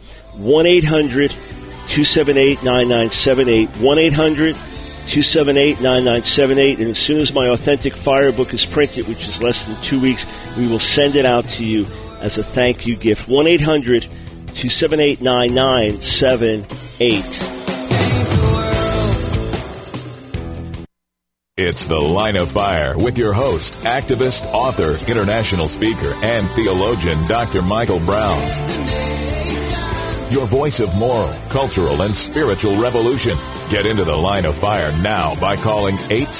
1-800-278-9978, 1-800-278-9978, and as soon as my Authentic Fire book is printed, which is less than 2 weeks, we will send it out to you as a thank you gift. 1-800 to 789-9978. It's The Line of Fire with your host, activist, author, international speaker, and theologian, Dr. Michael Brown. Your voice of moral, cultural, and spiritual revolution. Get into The Line of Fire now by calling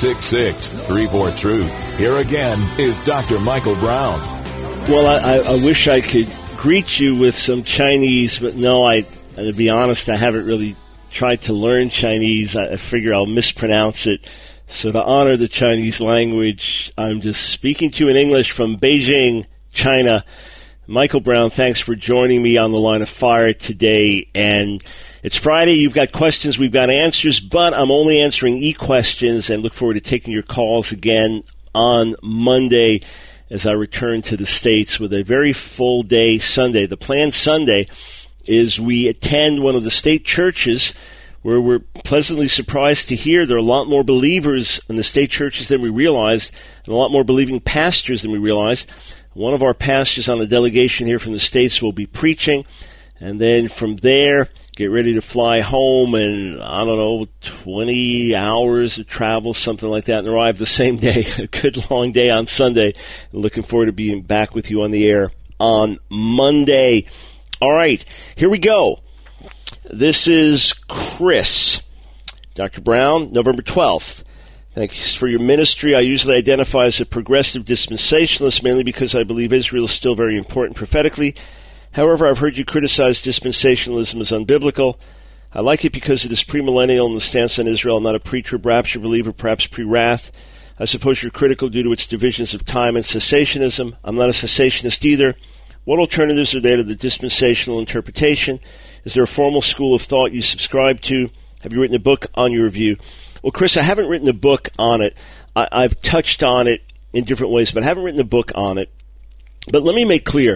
866-34-TRUTH. Here again is Dr. Michael Brown. Well, I wish I could greet you with some Chinese, but no, to be honest, I haven't really tried to learn Chinese. I figure I'll mispronounce it. So to honor the Chinese language, I'm just speaking to you in English from Beijing, China. Michael Brown, thanks for joining me on The Line of Fire today. And it's Friday. You've got questions. We've got answers, but I'm only answering e-questions and look forward to taking your calls again on Monday as I return to the States with a very full day Sunday. The planned Sunday is we attend one of the state churches where we're pleasantly surprised to hear there are a lot more believers in the state churches than we realized, and a lot more believing pastors than we realized. One of our pastors on the delegation here from the States will be preaching, and then from there, get ready to fly home, and 20 hours of travel, something like that, and arrive the same day. A good long day on Sunday. Looking forward to being back with you on the air on Monday. All right, here we go. This is Chris. Dr. Brown, November 12th. Thanks for your ministry. I usually identify as a progressive dispensationalist, mainly because I believe Israel is still very important prophetically. However, I've heard you criticize dispensationalism as unbiblical. I like it because it is premillennial in the stance on Israel, not a pre-trib rapture believer, perhaps pre-wrath. I suppose you're critical due to its divisions of time and cessationism. I'm not a cessationist either. What alternatives are there to the dispensational interpretation? Is there a formal school of thought you subscribe to? Have you written a book on your view? Well, Chris, I haven't written a book on it. I've touched on it in different ways, but I haven't written a book on it. But let me make clear.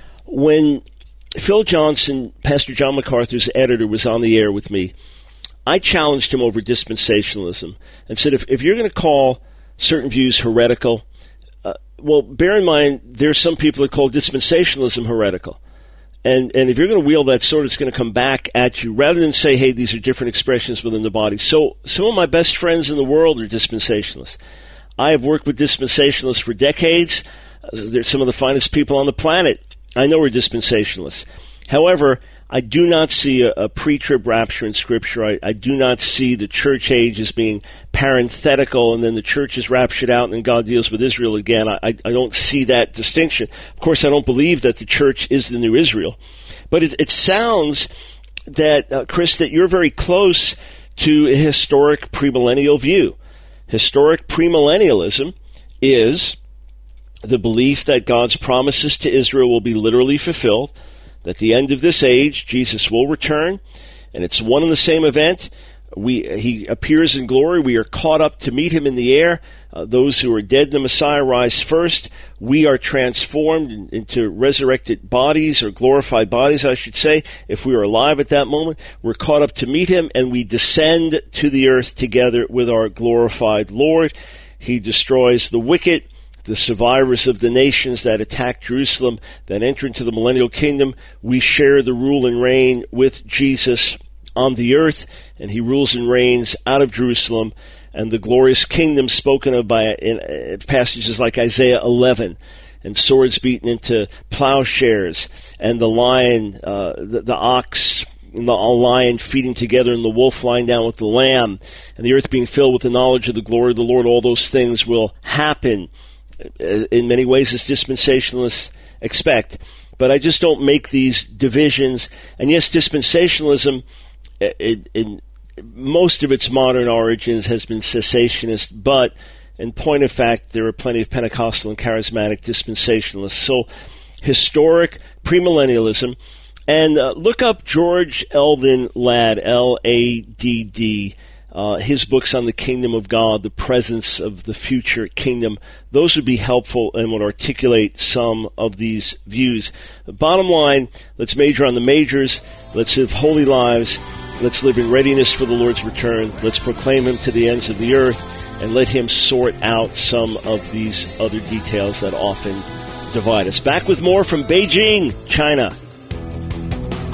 When Phil Johnson, Pastor John MacArthur's editor, was on the air with me, I challenged him over dispensationalism and said, if you're going to call certain views heretical, well, bear in mind, there's some people that call dispensationalism heretical. And if you're going to wield that sword, it's going to come back at you, rather than say, hey, these are different expressions within the body. So some of my best friends in the world are dispensationalists. I have worked with dispensationalists for decades. They're some of the finest people on the planet. I know we're dispensationalists. However, I do not see a pre-trib rapture in Scripture. I do not see the church age as being parenthetical, and then the church is raptured out, and then God deals with Israel again. I don't see that distinction. Of course, I don't believe that the church is the new Israel. But it sounds that, Chris, that you're very close to a historic premillennial view. Historic premillennialism is the belief that God's promises to Israel will be literally fulfilled, that at the end of this age, Jesus will return, and it's one and the same event. He appears in glory. We are caught up to meet him in the air. Those who are dead in the Messiah rise first. We are transformed into resurrected bodies, or glorified bodies, I should say. If we are alive at that moment, we're caught up to meet him, and we descend to the earth together with our glorified Lord. He destroys the wicked, the survivors of the nations that attack Jerusalem, that enter into the millennial kingdom. We share the rule and reign with Jesus on the earth, and he rules and reigns out of Jerusalem, and the glorious kingdom spoken of in passages like Isaiah 11, and swords beaten into plowshares, and the lion, the ox, and the lion feeding together, and the wolf lying down with the lamb, and the earth being filled with the knowledge of the glory of the Lord. All those things will happen in many ways as dispensationalists expect. But I just don't make these divisions. And yes, dispensationalism, in most of its modern origins, has been cessationist, but in point of fact, there are plenty of Pentecostal and charismatic dispensationalists. So historic premillennialism. And look up George Eldon Ladd, L-A-D-D, his books on the kingdom of God, the presence of the future kingdom. Those would be helpful and would articulate some of these views. Bottom line, let's major on the majors. Let's live holy lives. Let's live in readiness for the Lord's return. Let's proclaim him to the ends of the earth, and let him sort out some of these other details that often divide us. Back with more from Beijing, China.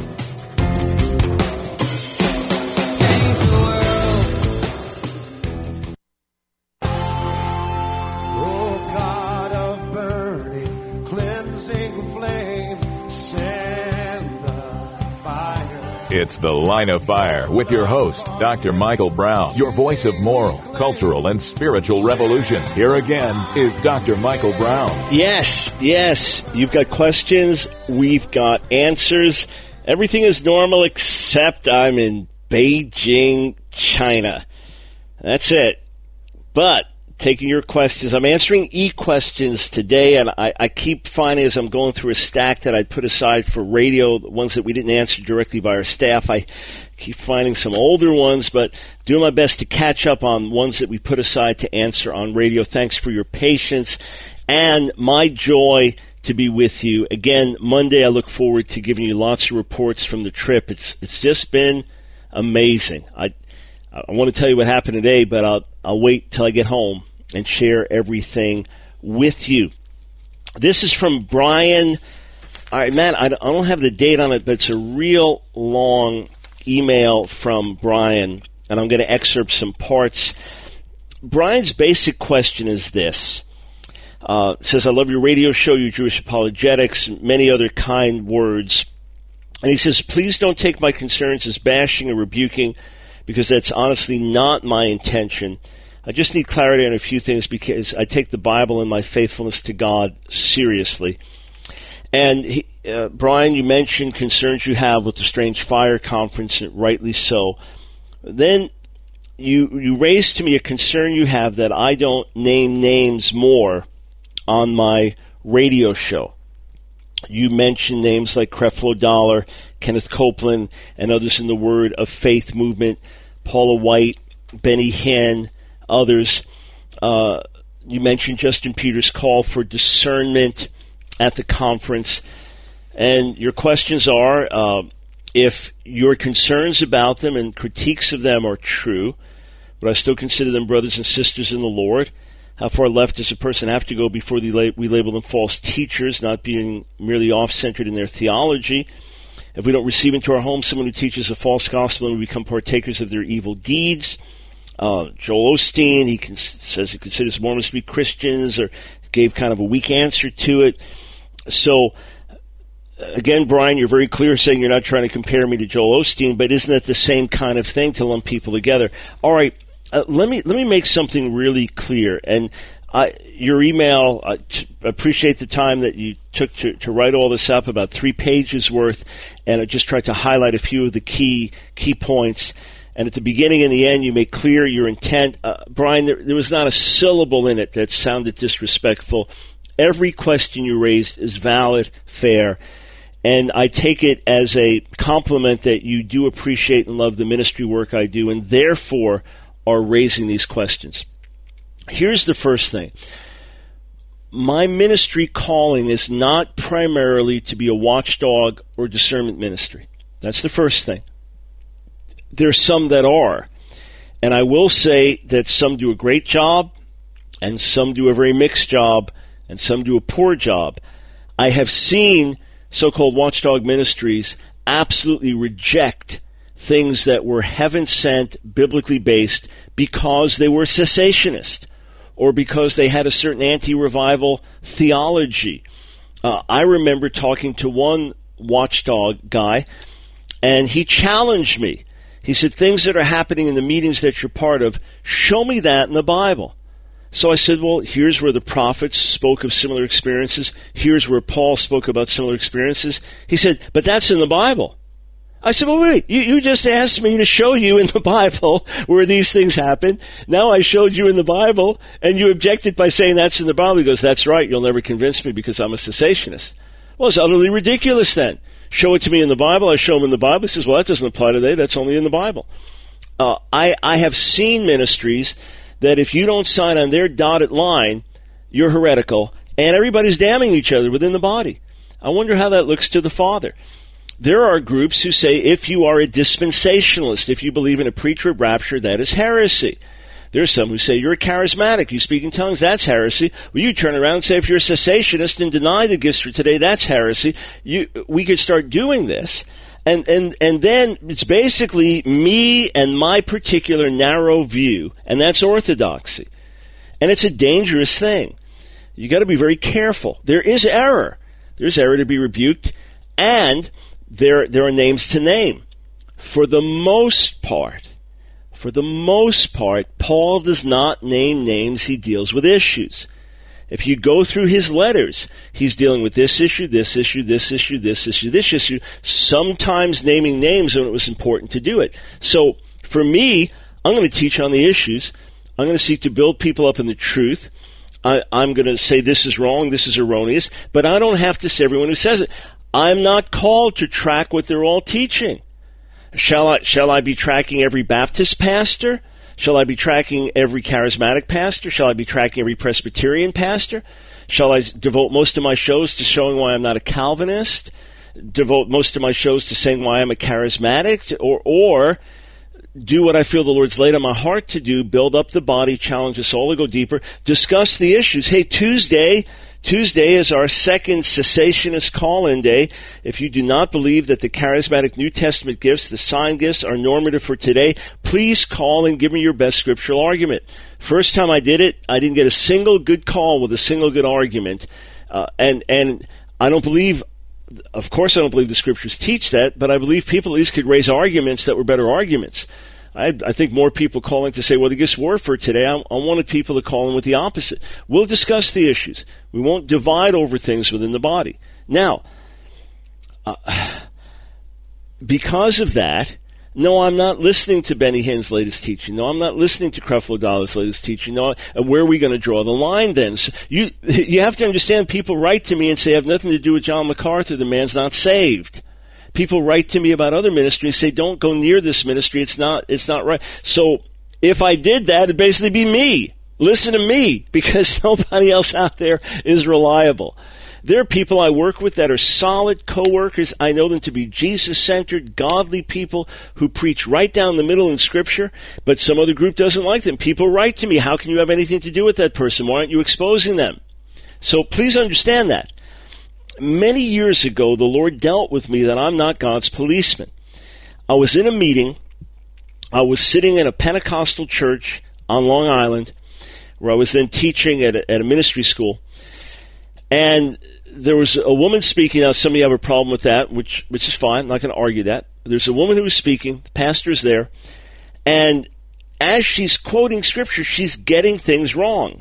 It's The Line of Fire with your host, Dr. Michael Brown, your voice of moral, cultural, and spiritual revolution. Here again is Dr. Michael Brown. Yes. You've got questions. We've got answers. Everything is normal except I'm in Beijing, China. That's it. But taking your questions. I'm answering e-questions today, and I keep finding as I'm going through a stack that I'd put aside for radio, the ones that we didn't answer directly by our staff. I keep finding some older ones, but doing my best to catch up on ones that we put aside to answer on radio. Thanks for your patience, and my joy to be with you. Again, Monday I look forward to giving you lots of reports from the trip. It's just been amazing. I want to tell you what happened today, but I'll wait till I get home and share everything with you. This is from Brian. All right, man, I don't have the date on it, but it's a real long email from Brian, and I'm going to excerpt some parts. Brian's basic question is this. Says, I love your radio show, your Jewish apologetics, many other kind words. And he says, please don't take my concerns as bashing or rebuking, because that's honestly not my intention. I just need clarity on a few things because I take the Bible and my faithfulness to God seriously. And Brian, you mentioned concerns you have with the Strange Fire Conference, and rightly so. Then you raised to me a concern you have that I don't name names more on my radio show. You mentioned names like Creflo Dollar, Kenneth Copeland, and others in the Word of Faith movement, Paula White, Benny Hinn, others. You mentioned Justin Peters' call for discernment at the conference. And your questions are, if your concerns about them and critiques of them are true, but I still consider them brothers and sisters in the Lord. How far left does a person have to go before we label them false teachers, not being merely off-centered in their theology? If we don't receive into our home someone who teaches a false gospel and we become partakers of their evil deeds? Joel Osteen, says he considers Mormons to be Christians, or gave kind of a weak answer to it. So, again, Brian, you're very clear saying you're not trying to compare me to Joel Osteen, but isn't that the same kind of thing to lump people together? All right. Let me make something really clear. And your email, I appreciate the time that you took to write all this up, about 3 pages worth, and I just tried to highlight a few of the key points. And at the beginning and the end, you make clear your intent. Brian, there was not a syllable in it that sounded disrespectful. Every question you raised is valid, fair, and I take it as a compliment that you do appreciate and love the ministry work I do, and therefore are raising these questions. Here's the first thing. My ministry calling is not primarily to be a watchdog or discernment ministry. That's the first thing. There's some that are. And I will say that some do a great job, and some do a very mixed job, and some do a poor job. I have seen so-called watchdog ministries absolutely reject things that were heaven-sent, biblically based, because they were cessationist or because they had a certain anti-revival theology. I remember talking to one watchdog guy, and he challenged me. He said, things that are happening in the meetings that you're part of, show me that in the Bible. So I said, well, here's where the prophets spoke of similar experiences. Here's where Paul spoke about similar experiences. He said, but that's in the Bible. I said, well, wait, you just asked me to show you in the Bible where these things happen. Now I showed you in the Bible, and you objected by saying that's in the Bible. He goes, that's right, you'll never convince me because I'm a cessationist. Well, it's utterly ridiculous then. Show it to me in the Bible. I show him in the Bible. He says, well, that doesn't apply today. That's only in the Bible. I have seen ministries that if you don't sign on their dotted line, you're heretical, and everybody's damning each other within the body. I wonder how that looks to the Father. There are groups who say if you are a dispensationalist, if you believe in a pre-trib rapture, that is heresy. There's some who say you're a charismatic, you speak in tongues, that's heresy. Well, you turn around and say if you're a cessationist and deny the gifts for today, that's heresy. We could start doing this. And then it's basically me and my particular narrow view, and that's orthodoxy. And it's a dangerous thing. You got to be very careful. There is error. There's error to be rebuked, and there are names to name. for the most part, Paul does not name names. He deals with issues. If you go through his letters, he's dealing with this issue, this issue, this issue, this issue, this issue, sometimes naming names when it was important to do it. So for me, I'm going to teach on the issues. I'm going to seek to build people up in the truth. I'm going to say this is wrong, this is erroneous, but I don't have to say everyone who says it. I'm not called to track what they're all teaching. Shall I be tracking every Baptist pastor? Shall I be tracking every charismatic pastor? Shall I be tracking every Presbyterian pastor? Shall I devote most of my shows to showing why I'm not a Calvinist? Devote most of my shows to saying why I'm a charismatic? Or do what I feel the Lord's laid on my heart to do, build up the body, challenge us all to go deeper, discuss the issues. Hey, Tuesday is our second cessationist call-in day. If you do not believe that the charismatic New Testament gifts, the sign gifts, are normative for today, please call and give me your best scriptural argument. First time I did it, I didn't get a single good call with a single good argument. And I don't believe, of course I don't believe the scriptures teach that, but I believe people at least could raise arguments that were better arguments. I think more people calling to say, well, the gifts were for today. I wanted people to call in with the opposite. We'll discuss the issues. We won't divide over things within the body. Now, because of that, no, I'm not listening to Benny Hinn's latest teaching. No, I'm not listening to Creflo Dalla's latest teaching. No, where are we going to draw the line then? So you have to understand, people write to me and say, I have nothing to do with John MacArthur. The man's not saved. People write to me about other ministries, say, don't go near this ministry. It's not right. So if I did that, it'd basically be me. Listen to me, because nobody else out there is reliable. There are people I work with that are solid co-workers. I know them to be Jesus-centered, godly people who preach right down the middle in Scripture, but some other group doesn't like them. People write to me, how can you have anything to do with that person? Why aren't you exposing them? So please understand that. Many years ago, the Lord dealt with me that I'm not God's policeman. I was in a meeting. I was sitting in a Pentecostal church on Long Island, where I was then teaching at a ministry school. And there was a woman speaking. Now, some of you have a problem with that, which is fine. I'm not going to argue that. There's a woman who was speaking. The pastor's there. And as she's quoting Scripture, she's getting things wrong.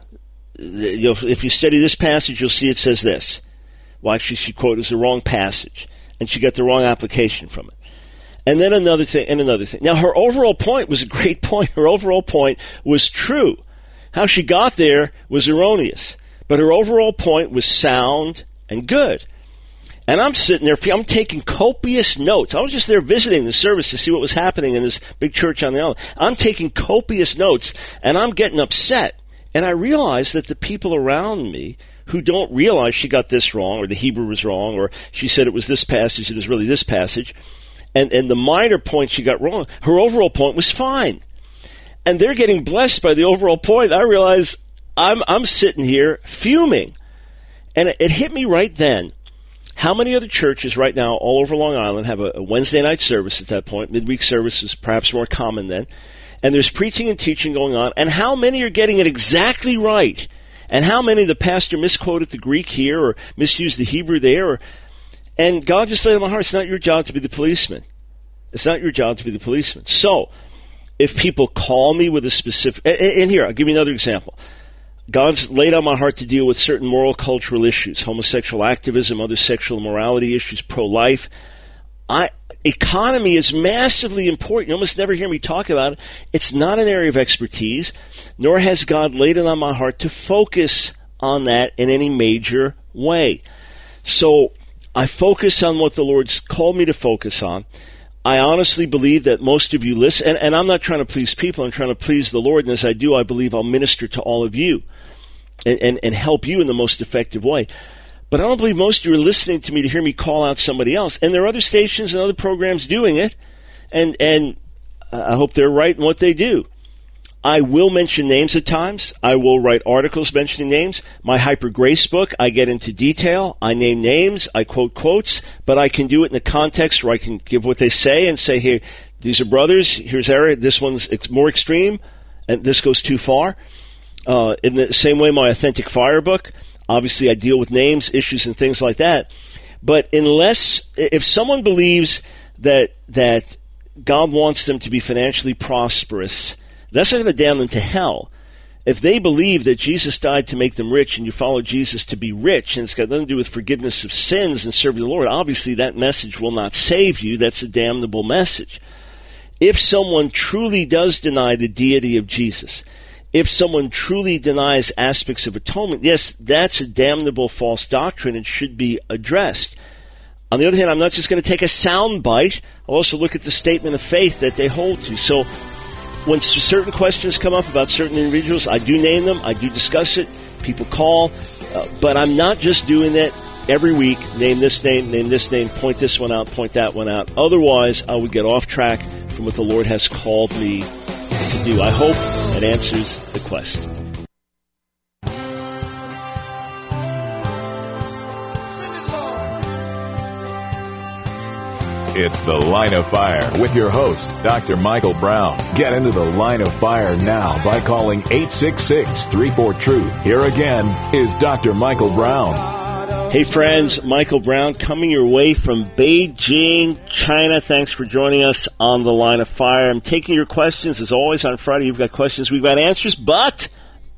If you study this passage, you'll see it says this. Well, actually, she quoted the wrong passage, and she got the wrong application from it. And then another thing, and another thing. Now, her overall point was a great point. Her overall point was true. How she got there was erroneous. But her overall point was sound and good. And I'm sitting there, I'm taking copious notes. I was just there visiting the service to see what was happening in this big church on the island. I'm taking copious notes, and I'm getting upset. And I realized that the people around me who don't realize she got this wrong, or the Hebrew was wrong, or she said it was this passage, it was really this passage, and the minor point she got wrong, her overall point was fine. And they're getting blessed by the overall point. I realize I'm sitting here fuming. And it hit me right then. How many other churches right now all over Long Island have a Wednesday night service at that point? Midweek service is perhaps more common then. And there's preaching and teaching going on. And how many are getting it exactly right? And how many the pastor misquoted the Greek here or misused the Hebrew there? And God just laid on my heart, it's not your job to be the policeman. It's not your job to be the policeman. So, if people call me with a specific... And here, I'll give you another example. God's laid on my heart to deal with certain moral cultural issues, homosexual activism, other sexual immorality issues, pro-life. Economy is massively important. You almost never hear me talk about it. It's not an area of expertise, nor has God laid it on my heart to focus on that in any major way. So I focus on what the Lord's called me to focus on. I honestly believe that most of you listen, and I'm not trying to please people, I'm trying to please the Lord, and as I do, I believe I'll minister to all of you and help you in the most effective way. But I don't believe most of you are listening to me to hear me call out somebody else. And there are other stations and other programs doing it, and I hope they're right in what they do. I will mention names at times. I will write articles mentioning names. My Hyper Grace book, I get into detail. I name names. I quote quotes. But I can do it in the context where I can give what they say and say, hey, these are brothers. Here's Eric. This one's more extreme, and this goes too far. In the same way, my Authentic Fire book, obviously I deal with names, issues, and things like that. But if someone believes that God wants them to be financially prosperous, that's not going to damn them to hell. If they believe that Jesus died to make them rich and you follow Jesus to be rich, and it's got nothing to do with forgiveness of sins and serving the Lord, obviously that message will not save you. That's a damnable message. If someone truly does deny the deity of Jesus, if someone truly denies aspects of atonement, yes, that's a damnable false doctrine and should be addressed. On the other hand, I'm not just going to take a sound bite. I'll also look at the statement of faith that they hold to. So when certain questions come up about certain individuals, I do name them, I do discuss it, people call, but I'm not just doing that every week, name this name, point this one out, point that one out. Otherwise, I would get off track from what the Lord has called me to do. I hope that answers the question. It's The Line of Fire with your host, Dr. Michael Brown. Get into the Line of Fire now by calling 866-34-TRUTH. Here again is Dr. Michael Brown. Hey friends, Michael Brown coming your way from Beijing, China. Thanks for joining us on The Line of Fire. I'm taking your questions as always on Friday. You've got questions, we've got answers, but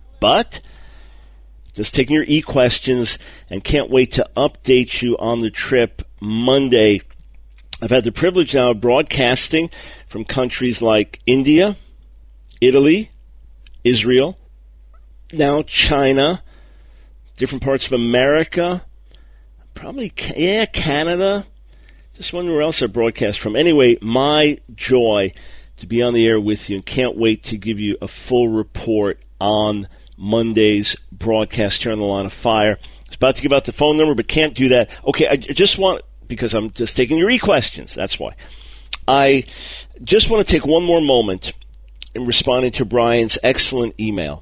just taking your e-questions and can't wait to update you on the trip Monday. I've had the privilege now of broadcasting from countries like India, Italy, Israel, now China, different parts of America, probably, Canada. Just wonder where else I broadcast from. Anyway, my joy to be on the air with you and can't wait to give you a full report on Monday's broadcast here on The Line of Fire. I was about to give out the phone number, but can't do that. Okay, I just want... because I'm just taking your e-questions. That's why. I just want to take one more moment in responding to Brian's excellent email.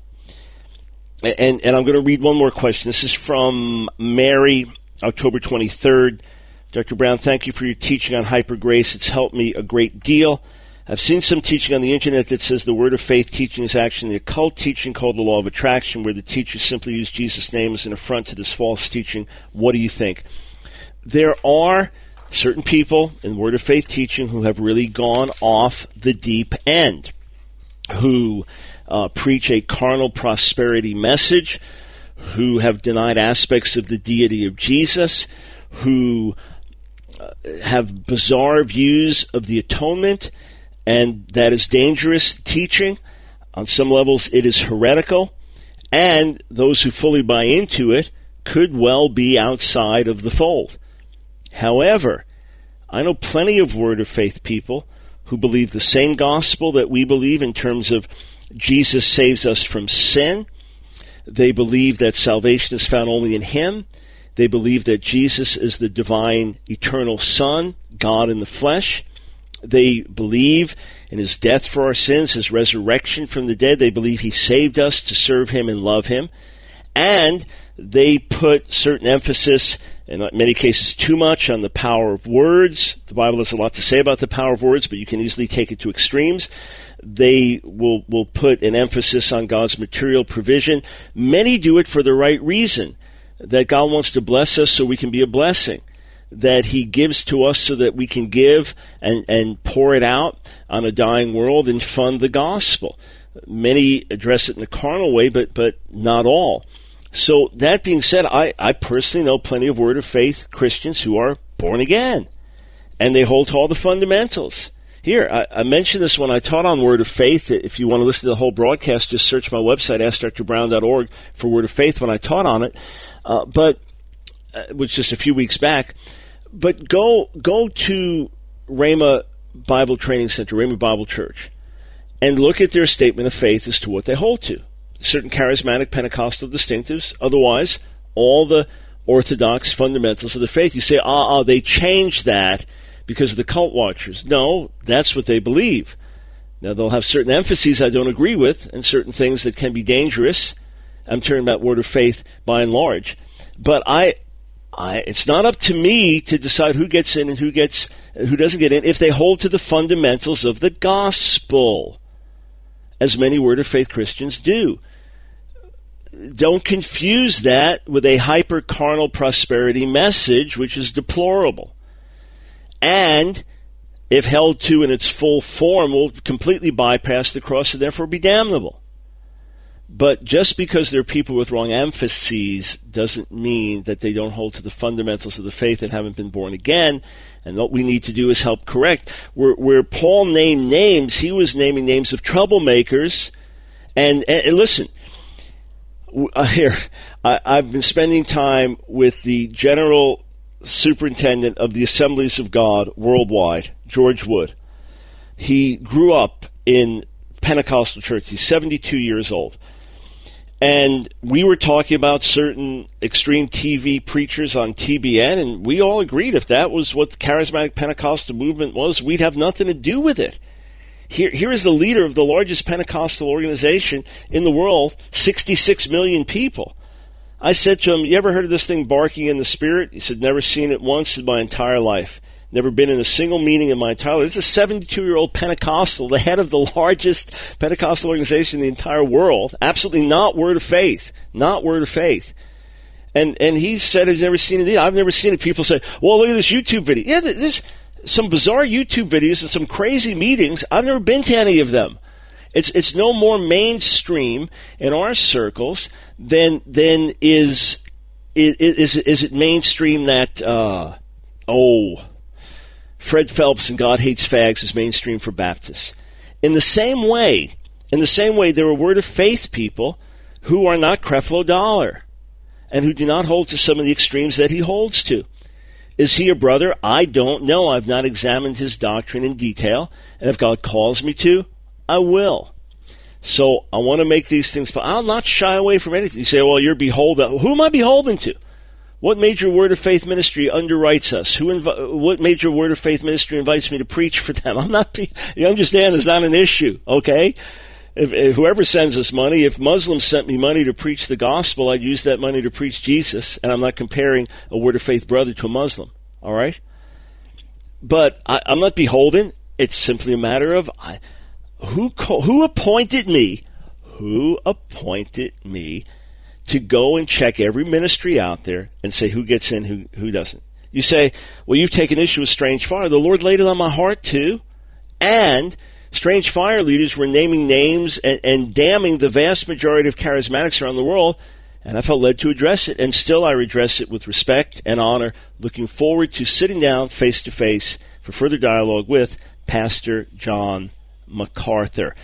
And I'm going to read one more question. This is from Mary, October 23rd. Dr. Brown, thank you for your teaching on hyper grace. It's helped me a great deal. I've seen some teaching on the internet that says the word of faith teaching is actually the occult teaching called the law of attraction, where the teachers simply use Jesus' name as an affront to this false teaching. What do you think? There are certain people in Word of Faith teaching who have really gone off the deep end, who preach a carnal prosperity message, who have denied aspects of the deity of Jesus, who have bizarre views of the atonement, and that is dangerous teaching. On some levels, it is heretical, and those who fully buy into it could well be outside of the fold. However, I know plenty of Word of Faith people who believe the same gospel that we believe in terms of Jesus saves us from sin. They believe that salvation is found only in Him. They believe that Jesus is the divine, eternal Son, God in the flesh. They believe in His death for our sins, His resurrection from the dead. They believe He saved us to serve Him and love Him. And they put certain emphasis, in many cases too much, on the power of words. The Bible has a lot to say about the power of words, but you can easily take it to extremes. They will put an emphasis on God's material provision. Many do it for the right reason, that God wants to bless us so we can be a blessing, that He gives to us so that we can give and pour it out on a dying world and fund the gospel. Many address it in a carnal way, but not all. So that being said, I personally know plenty of Word of Faith Christians who are born again, and they hold to all the fundamentals. Here, I mentioned this when I taught on Word of Faith. If you want to listen to the whole broadcast, just search my website, AskDrBrown.org, for Word of Faith when I taught on it, which just a few weeks back. But go to Rhema Bible Training Center, Rhema Bible Church, and look at their statement of faith as to what they hold to. Certain charismatic Pentecostal distinctives, otherwise all the orthodox fundamentals of the faith. You say, they changed that because of the cult watchers. No, that's what they believe. Now, they'll have certain emphases I don't agree with and certain things that can be dangerous. I'm talking about Word of Faith by and large. But it's not up to me to decide who gets in and who doesn't get in if they hold to the fundamentals of the gospel, as many Word of Faith Christians do. Don't confuse that with a hyper-carnal prosperity message, which is deplorable. And if held to in its full form, will completely bypass the cross and therefore be damnable. But just because they're people with wrong emphases doesn't mean that they don't hold to the fundamentals of the faith and haven't been born again. And what we need to do is help correct. Where Paul named names, he was naming names of troublemakers. And listen, here, I've been spending time with the General Superintendent of the Assemblies of God worldwide, George Wood. He grew up in Pentecostal church. He's 72 years old. And we were talking about certain extreme TV preachers on TBN, and we all agreed if that was what the charismatic Pentecostal movement was, we'd have nothing to do with it. Here is the leader of the largest Pentecostal organization in the world, 66 million people. I said to him, you ever heard of this thing, barking in the spirit? He said, never seen it once in my entire life. Never been in a single meeting in my entire life. This is a 72-year-old Pentecostal, the head of the largest Pentecostal organization in the entire world. Absolutely not word of faith. Not word of faith. And he said he's never seen it. I've never seen it. People say, well, look at this YouTube video. Yeah, there's some bizarre YouTube videos and some crazy meetings. I've never been to any of them. It's no more mainstream in our circles than is it mainstream that, Fred Phelps and God Hates Fags is mainstream for Baptists. In the same way, there are Word of Faith people who are not Creflo Dollar and who do not hold to some of the extremes that he holds to. Is he a brother? I don't know. I've not examined his doctrine in detail, and if God calls me to, I will. So I want to make these things, but I'll not shy away from anything. You say, well, you're beholden. Who am I beholden to? What major Word of Faith ministry underwrites us? What major Word of Faith ministry invites me to preach for them? I'm not. You understand? It's not an issue. Okay. If whoever sends us money, if Muslims sent me money to preach the gospel, I'd use that money to preach Jesus. And I'm not comparing a Word of Faith brother to a Muslim. All right. But I'm not beholden. It's simply a matter of who appointed me. Who appointed me to go and check every ministry out there and say who gets in, who doesn't. You say, well, you've taken issue with Strange Fire. The Lord laid it on my heart too. And Strange Fire leaders were naming names and damning the vast majority of charismatics around the world. And I felt led to address it. And still I address it with respect and honor, looking forward to sitting down face to face for further dialogue with Pastor John MacArthur.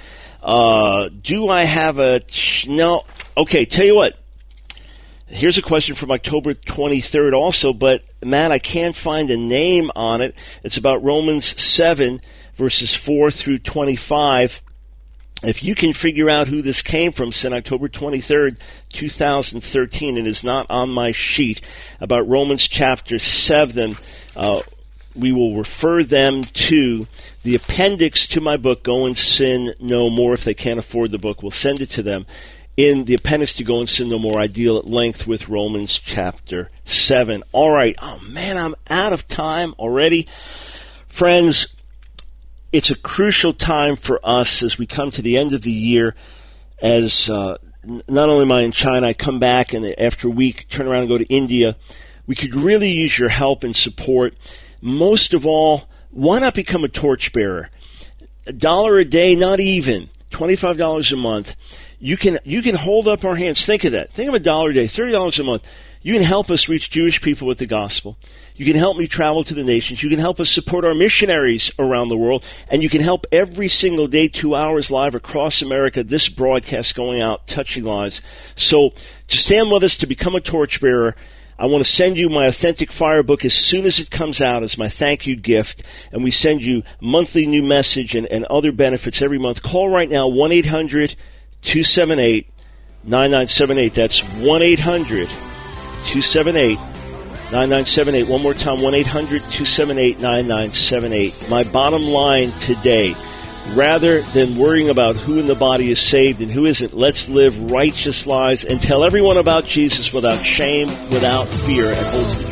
Do I have no? Okay, tell you what. Here's a question from October 23rd also, but, Matt, I can't find a name on it. It's about Romans 7, verses 4 through 25. If you can figure out who this came from, send October 23rd, 2013. It is not on my sheet. About Romans chapter 7, we will refer them to the appendix to my book, Go and Sin No More. If they can't afford the book, we'll send it to them. In the appendix to Go and Sin No More, I deal at length with Romans chapter 7. All right. Oh, man, I'm out of time already. Friends, it's a crucial time for us as we come to the end of the year. As not only am I in China, I come back and after a week turn around and go to India. We could really use your help and support. Most of all, why not become a torchbearer? $1 a day, not even. $25 a month. You can hold up our hands. Think of that. Think of $1 a day, $30 a month. You can help us reach Jewish people with the gospel. You can help me travel to the nations. You can help us support our missionaries around the world. And you can help every single day, 2 hours live across America, this broadcast going out, touching lives. So to stand with us, to become a torchbearer, I want to send you my Authentic Fire book as soon as it comes out as my thank you gift. And we send you monthly new message and other benefits every month. Call right now, 1-800-278-9978. That's 1-800-278-9978. One more time, 1-800-278-9978. My bottom line today, rather than worrying about who in the body is saved and who isn't, let's live righteous lives and tell everyone about Jesus without shame, without fear, and hold